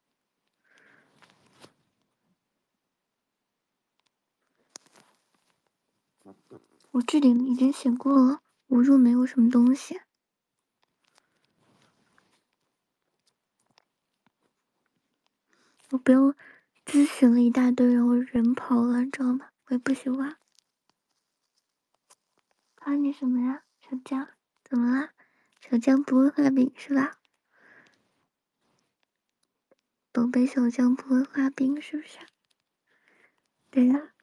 我置顶已经写过了，我入没有什么东西。我不要咨询了一大堆，然后人跑了，知道吗？我也不喜欢。夸你什么呀，小江？怎么啦？小江不会画饼是吧？宝贝小江不会画饼是不是？对呀。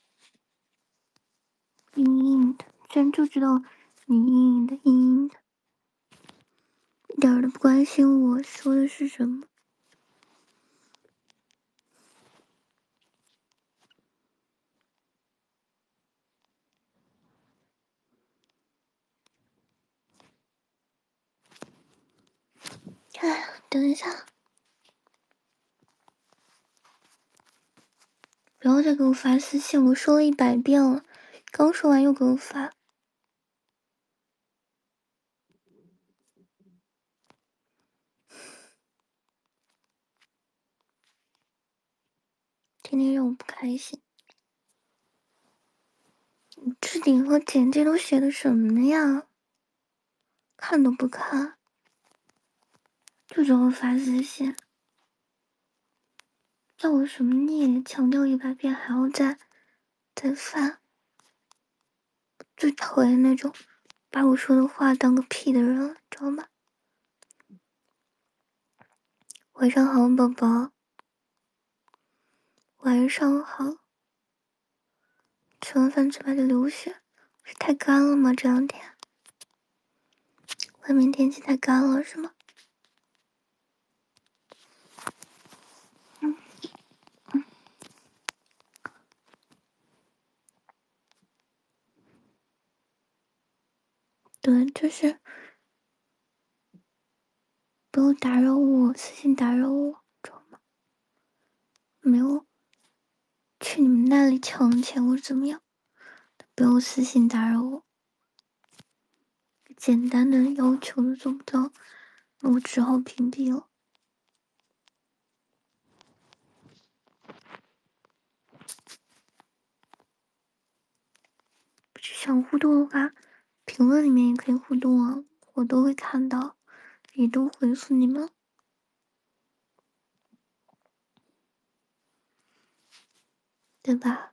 阴阴的，居然就知道你阴阴的阴阴的。 一点儿都不关心我说的是什么。哎，等一下，不要再给我发私信，我说了一百遍了，刚说完又给我发。天天让我不开心。你置顶和简介都写的什么呀？看都不看，就给我发私信，要我什么你也强调一百遍，还要再再发。最讨厌那种把我说的话当个屁的人了，知道吗？晚上好，宝宝。晚上好。吃完饭嘴巴就流血，是太干了吗？这两天外面天气太干了，是吗？嗯嗯，对，就是不要打扰我，私信打扰我，知道吗？没有去你们那里抢钱或者怎么样，不要私信打扰我。简单的要求都做不到，那我只好屏蔽了。想互动的话，评论里面也可以互动啊，我都会看到，也都回复你们，对吧？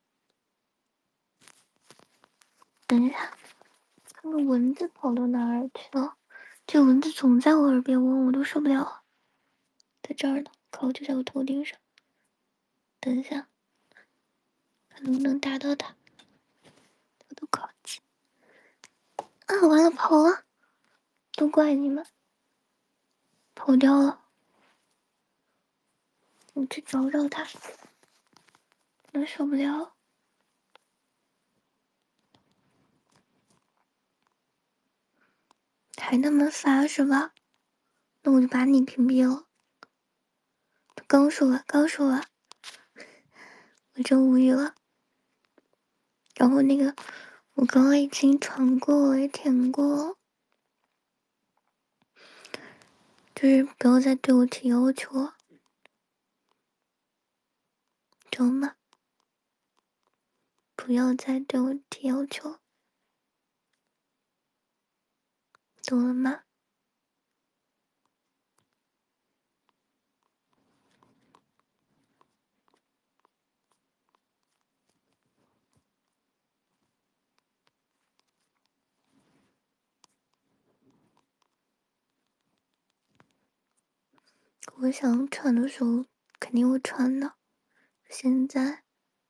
等一下，看看蚊子跑到哪儿去了？这蚊子总在我耳边嗡，我都受不了了。在这儿呢，靠，就在我头顶上。等一下，看能不能打到它。我都靠近。啊，完了，跑了，都怪你们，跑掉了。我去找找它，真受不了。还那么发是吧？那我就把你屏蔽了。刚说完，刚说完，我真无语了。然后那个，我刚刚已经传过了，也舔过，就是不要再对我提要求了，懂吗？不要再对我提要求，懂了吗？我想传的时候肯定会传的，现在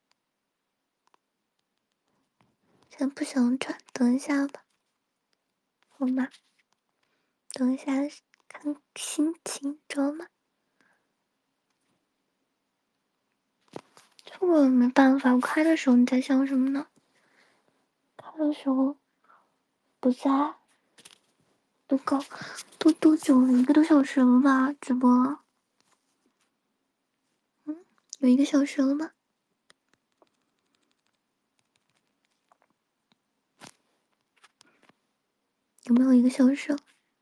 现在不想传，等一下吧，好吗？等一下看心情，知道吗？这我没办法，我开的时候你在想什么呢？开的时候不在，都搞都多久了？一个多小时了吧？直播，嗯，有一个小时了吗？有没有一个小时？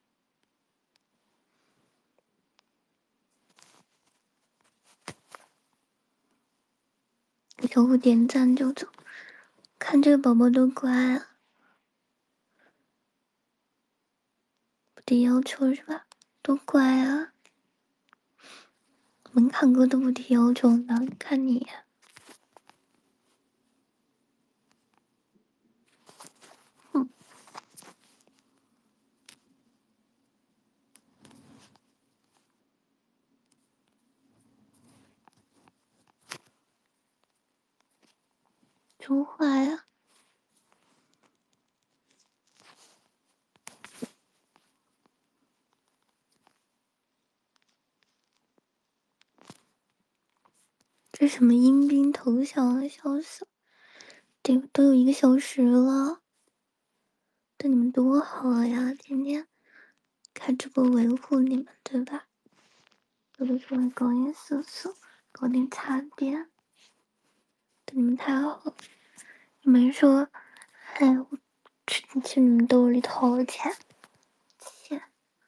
给小虎点赞就走，看这个宝宝多乖啊，不提要求是吧？多乖啊，门槛哥都不提要求呢，看你。嗯，真坏啊！ 这什么阴兵投降啊，笑死了！这都有一个小时了，对你们多好呀，天天开直播维护你们，对吧？有的时候搞点瑟瑟，搞点擦边，对你们太好了。你们说，哎，我去去你们兜里掏钱，钱，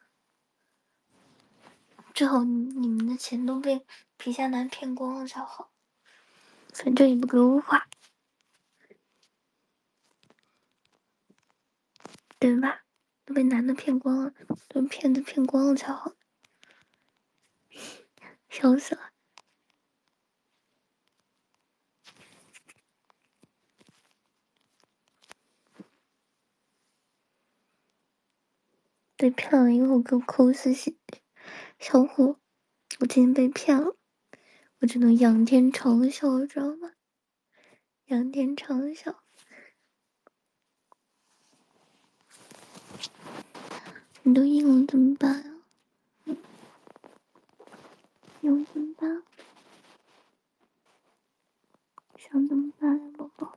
最好你们的钱都被皮下男骗光了才好，反正也不给我花，对吧？都被男的骗光了，都被骗子骗光了才好，笑死了。被骗了以后给我扣私信，小虎，我今天被骗了，我只能仰天长啸，知道吗？仰天长啸。你都硬了怎么办啊？硬怎么办？想怎么办呀，宝宝？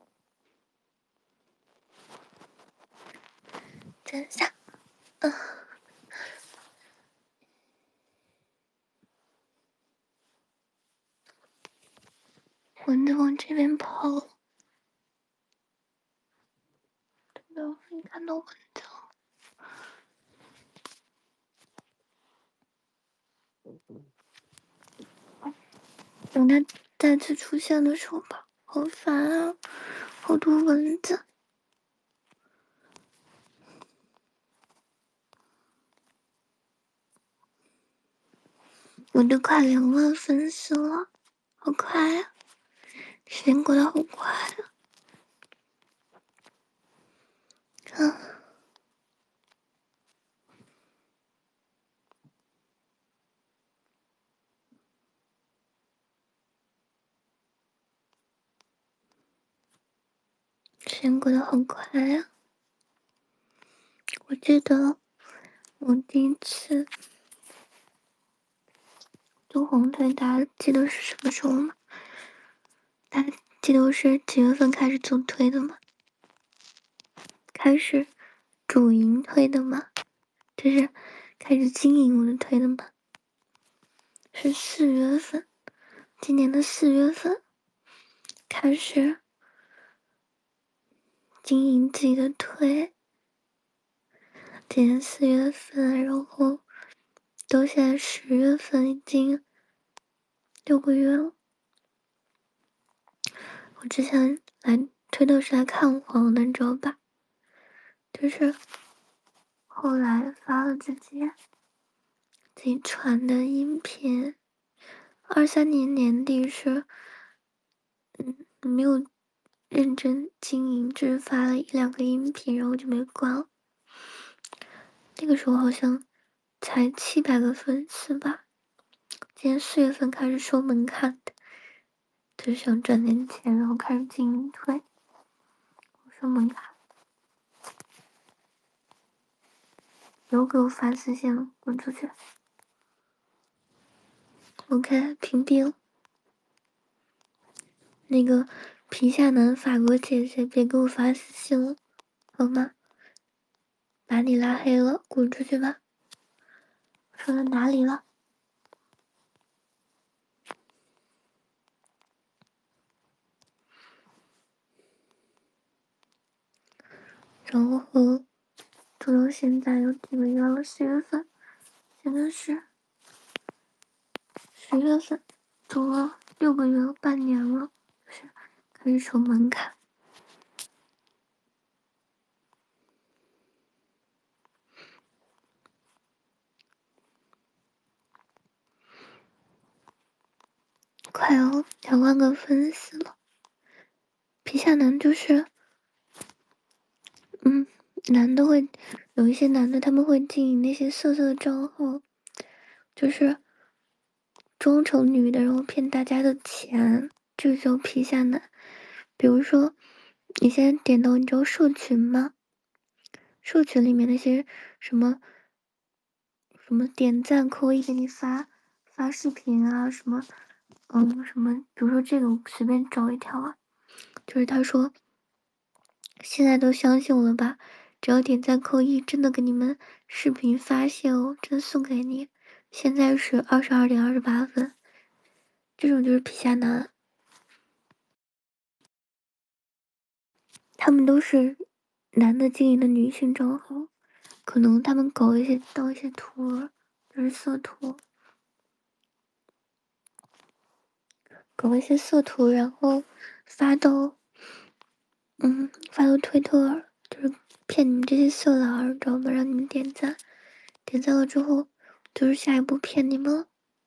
等一下，啊，蚊子往这边跑了，对的，你看到蚊子了。等它再次出现的时候吧，好烦啊，好多蚊子。我都快两万粉丝了，好快呀、啊！时间过得好快啊！啊，时间过得好快呀、啊！我记得我第一次做红腿，大家记得是什么时候吗？大家记得我是几月份开始做推的吗？开始主营推的吗？就是开始经营我的推的吗？是四月份，今年的四月份开始经营自己的推。今年四月份，然后到现在十月份，已经六个月了。我之前来推的是来看黄的，你知道吧？就是后来发了自己自己传的音频。二三年年底是，嗯，没有认真经营，只是发了一两个音频，然后就没关了。那个时候好像才七百个粉丝吧。今年四月份开始收门槛的，就是想赚点钱，然后开始经营推。我收门槛，又给我发私信了，滚出去。OK，屏蔽了。那个皮下男法国姐姐，别给我发私信了，好吗？把你拉黑了，滚出去吧。说到哪里了？然后做到现在有几个月了？四月份，现在是十月份，走了六个月了，半年了，就是开始收门槛。快要两万个粉丝了。皮下男就是，嗯，男的会有一些男的他们会经营那些色色的账号，就是装成女的，然后骗大家的钱，这叫皮下男。比如说，你现在点到你知道社群吗？社群里面那些什么什么点赞可以给你发发视频啊，什么嗯，什么，比如说这个我随便找一条啊，就是他说，现在都相信我了吧？只要点赞扣一，真的给你们视频发现哦，真送给你。现在是二十二点二十八分，这种就是皮下男，他们都是男的经营的女性账号，可能他们搞一些盗一些图儿，就是色图，搞一些色图，然后发到嗯发到推特儿，就是骗你们这些色狼儿，知道吗？让你们点赞，点赞了之后，就是下一步骗你们。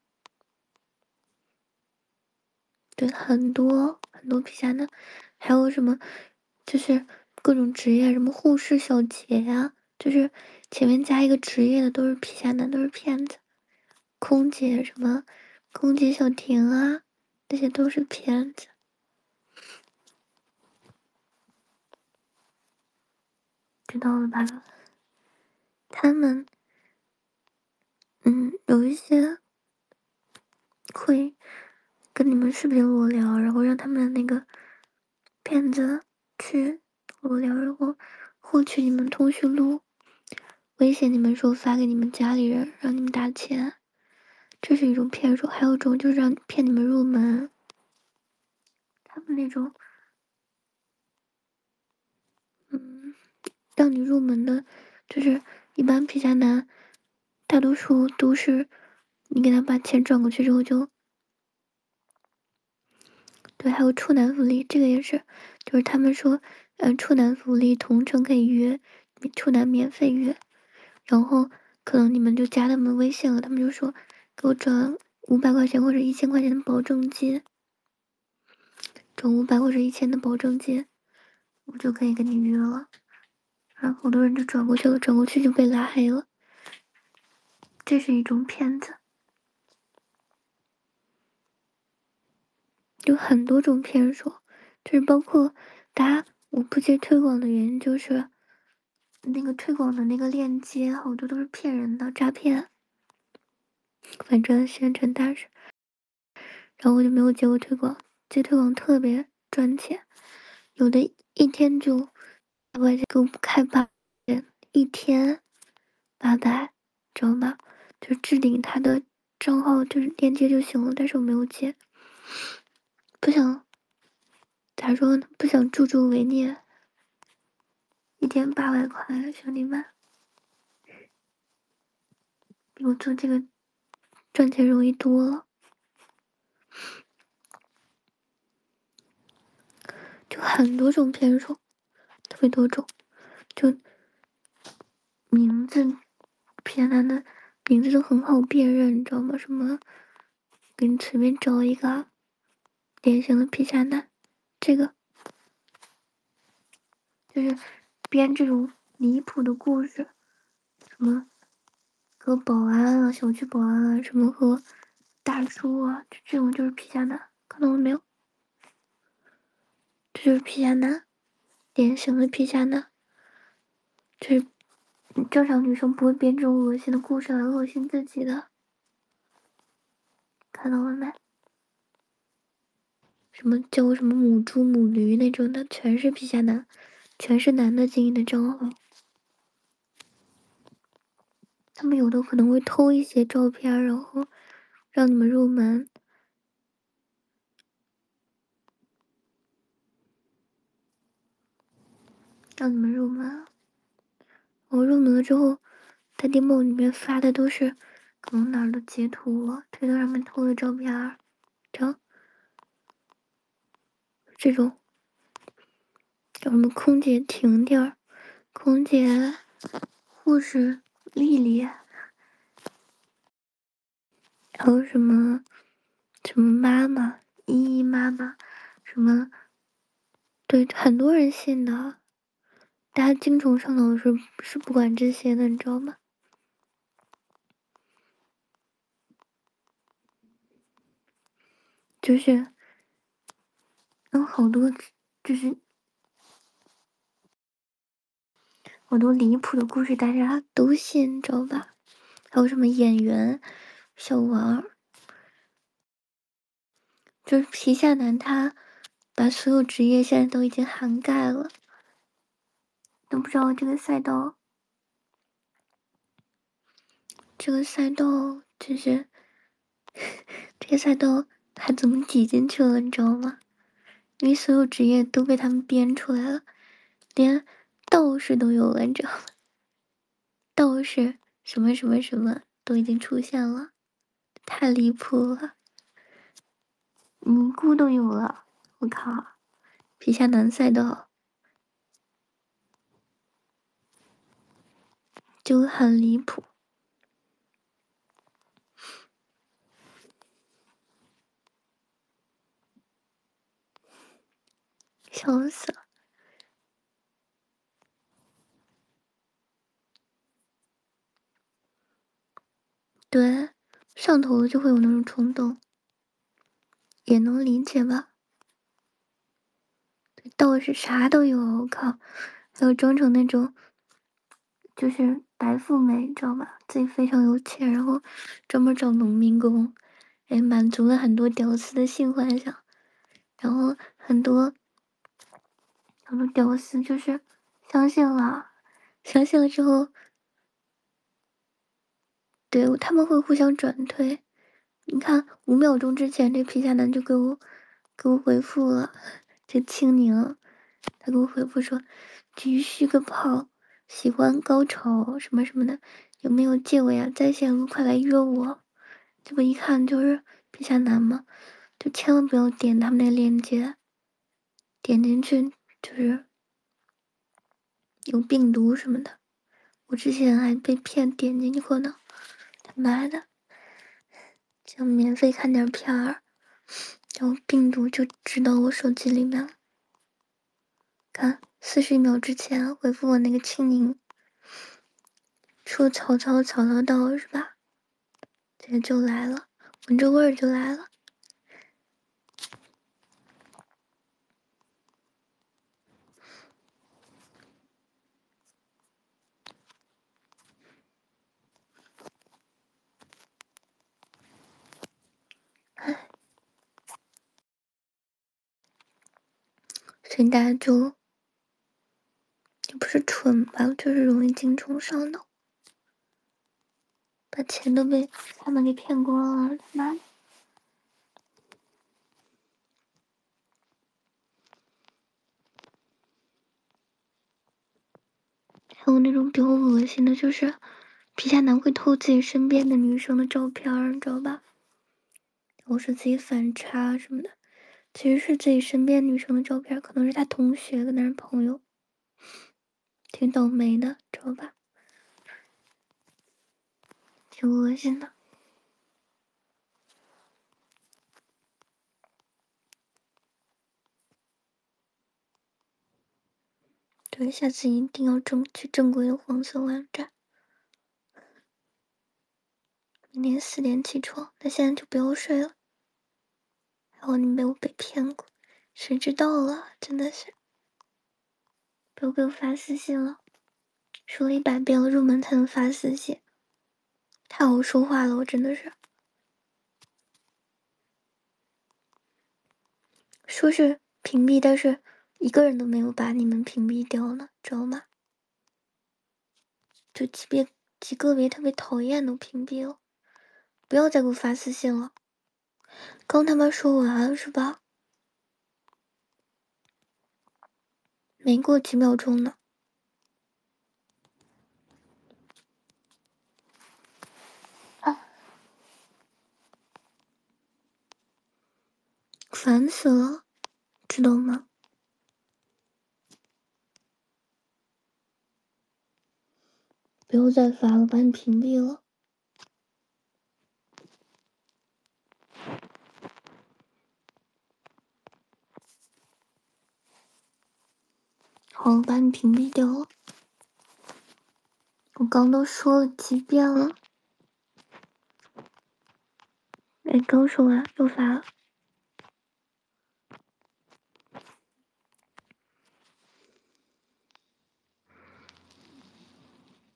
对，很多很多皮下男，还有什么，就是各种职业，什么护士小姐呀、就是前面加一个职业的都是皮下男，都是骗子。空姐什么，空姐小婷啊，那些都是骗子，知道了吧？他们，嗯，有一些会跟你们视频裸聊，然后让他们的那个骗子去裸聊，然后获取你们通讯录，威胁你们说发给你们家里人，让你们打钱，这是一种骗术。还有一种就是让骗你们入门，他们那种，嗯，让你入门的，就是一般皮下男，大多数都是你给他把钱转过去之后就，对，还有处男福利，这个也是，就是他们说，嗯，处男福利同城可以约，处男免费约，然后可能你们就加他们微信了，他们就说给我转五百块钱或者一千块钱的保证金，转五百或者一千的保证金，我就可以跟你约了。然后好多人就转过去了，转过去就被拉黑了，这是一种骗子。有很多种骗术，就是包括大家我不接推广的原因就是那个推广的那个链接好多都是骗人的诈骗，反正宣传大使，然后我就没有接过推广，接推广特别赚钱，有的一天就八百给我开八人，一天八百，知道吗？就置顶他的账号就是链接就行了，但是我没有接，不想咋说呢？不想助纣为虐，一天八百块，兄弟们，比我做这个赚钱容易多了。就很多种骗术，特别多种，就名字偏男的名字都很好辨认，你知道吗？什么，给你随便找一个典型的皮下男，这个就是编这种离谱的故事，什么和保安啊、小区保安啊，什么和大叔啊，就这种就是皮下男，看到了没有？这就是皮下男，典型的皮下男，就是正常女生不会编这种恶心的故事来恶心自己的，看到了没？什么叫什么母猪母驴那种的，全是皮下男，全是男的经营的账号。他们有的可能会偷一些照片，然后让你们入门，让你们入门。我入门了之后，在电报里面发的都是可能哪儿的截图，推特上面偷的照片，这样这种叫什么空姐停电儿，空姐、护士丽丽，还有什么什么妈妈、依依妈妈，什么对很多人信的，大家精虫上脑是是不管这些的，你知道吗？就是有好多就是好多离谱的故事，大家都信，你知道吧？还有什么演员小王， 就是皮下男他把所有职业现在都已经涵盖了，都不知道这个赛道这个赛道就是这个赛道他怎么挤进去了，你知道吗？因为所有职业都被他们编出来了，连道士都有了，你知道吗？道士什么什么什么都已经出现了，太离谱了，尼姑都有了，我靠！皮下男赛道就很离谱，笑死了。对，上头了就会有那种冲动，也能理解吧？道士啥都有，我靠，还有装成那种就是白富美，你知道吧？自己非常有钱，然后专门找农民工，哎，满足了很多屌丝的性幻想。然后很多很多屌丝就是相信了，相信了之后，对他们会互相转推。你看，五秒钟之前这皮下男就给我给我回复了，这青柠，他给我回复说，急需个炮，喜欢高潮什么什么的，有没有借我呀？在线路快来约我。这不一看就是皮下男吗？就千万不要点他们那链接，点进去就是有病毒什么的。我之前还被骗点进去过呢，他妈的，想免费看点片儿，然后病毒就植到我手机里面了。看，四十秒之前回复我那个青柠，说曹操曹操到是吧？这就来了，闻着味儿就来了。唉，所以大家就也不是蠢吧，就是容易精虫上脑，把钱都被他们给骗光了，他妈的！还有那种比较恶心的，就是皮下男会偷自己身边的女生的照片儿，你知道吧？然后是自己反差什么的，其实是自己身边女生的照片儿，可能是他同学跟他是朋友，挺倒霉的，知道吧？挺恶心的。对，下次一定要正去正规的黄色网站。明天四点起床，那现在就不要睡了。然后你没有被骗过，谁知道了？真的是，不要给我发私信了，说了一百遍了，入门才能发私信，太好说话了，我真的是。说是屏蔽，但是一个人都没有把你们屏蔽掉呢，知道吗？就级别极个别特别讨厌都屏蔽了，不要再给我发私信了。刚他妈说完是吧？没过几秒钟呢。啊，烦死了，知道吗？不要再发了，把你屏蔽了。好，把你屏蔽掉了。我刚都说了几遍了。哎，刚说完又发了。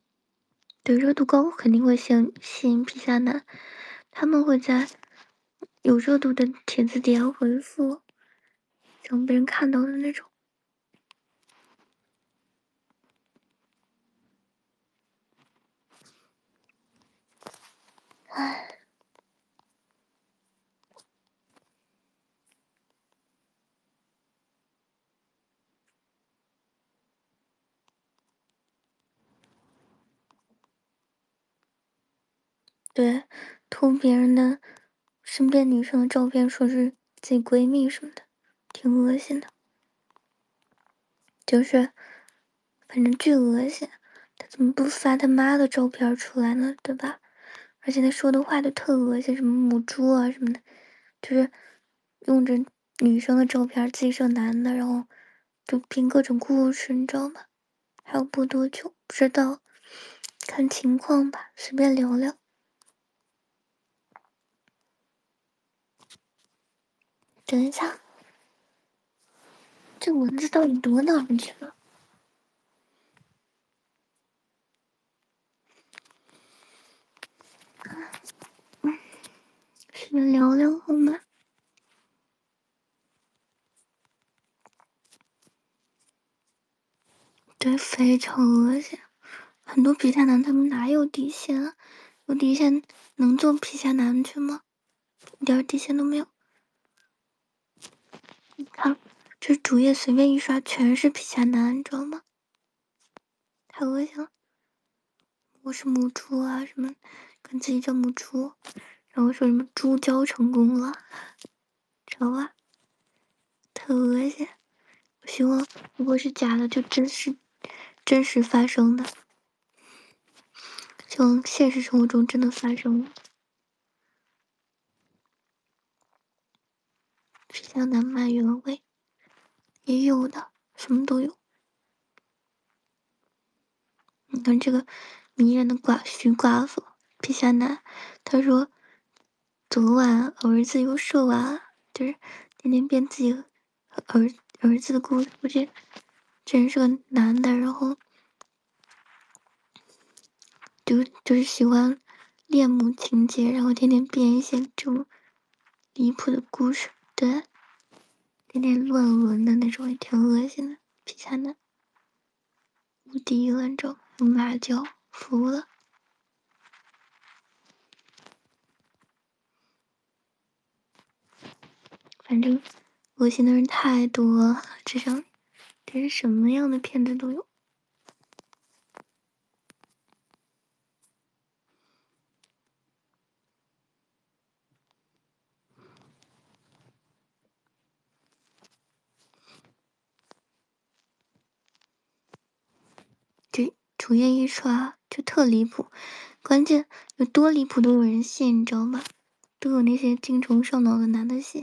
对，热度高肯定会吸引吸引皮下男，他们会在有热度的帖子底下回复，想被人看到的那种。唉。对，偷别人的身边女生的照片，说是自己闺蜜什么的，挺恶心的。就是反正巨恶心，他怎么不发他妈的照片出来呢？对吧？而且他说的话都特恶心，什么母猪啊什么的，就是用着女生的照片，自己是个男的，然后就编各种故事，你知道吗？还要播多久？不知道，看情况吧，随便聊聊。等一下，这蚊子到底躲哪儿去了？随便聊聊好吗？对，非常恶心。很多皮下男他们哪有底线啊？有底线能做皮下男去吗？一点底线都没有。你看，这主页随便一刷，全是皮下男，你知道吗？太恶心了。我是母猪啊，什么跟自己叫母猪，然后说什么猪交成功了，知道吧？特恶心。我希望如果是假的，就真是真实发生的，就现实生活中真的发生了。皮下男卖原味也有的，什么都有。你看这个迷人的寡徐寡妇皮下男，他说昨晚儿子又射完了，就是天天编自己儿儿子的故事。估计这人是个男的，然后就就是喜欢恋母情节，然后天天编一些这种离谱的故事，对，天天乱伦的那种，也挺恶心的。皮下男无敌了，你知道吗？用辣椒服了。反正恶心的人太多了，这上真是什么样的骗子都有。这主页一刷就特离谱，关键有多离谱都有人信，你知道吗？都有那些精虫上脑的男的信。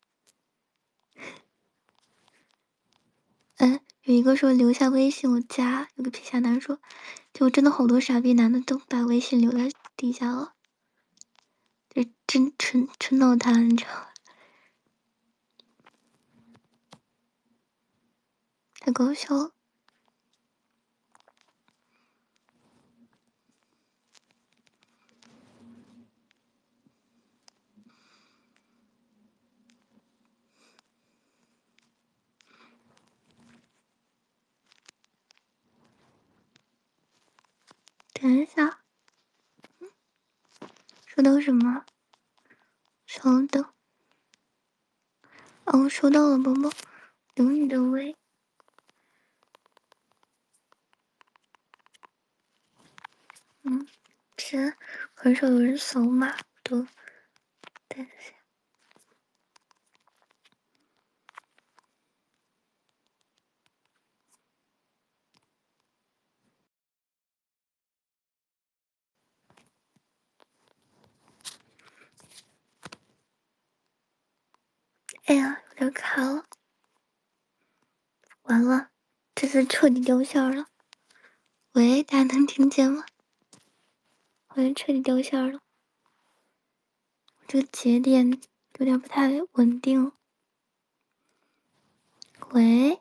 哎，有一个说留下微信我加，有个皮下男说，就真的好多傻逼男的都把微信留在底下了，这真纯纯脑瘫，你知道吗？太搞笑了。等一下，收到什么？稍等。哦，收到了，宝宝，有你的微。嗯，是很少有人扫码的。等一下。哎呀，有点卡了。完了，这次彻底掉线了。喂，大家能听见吗？好像彻底掉线了。我这个节点有点不太稳定。喂。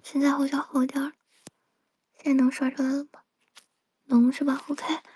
现在好像好点儿，现在能刷出来了吗？能是吧？OK。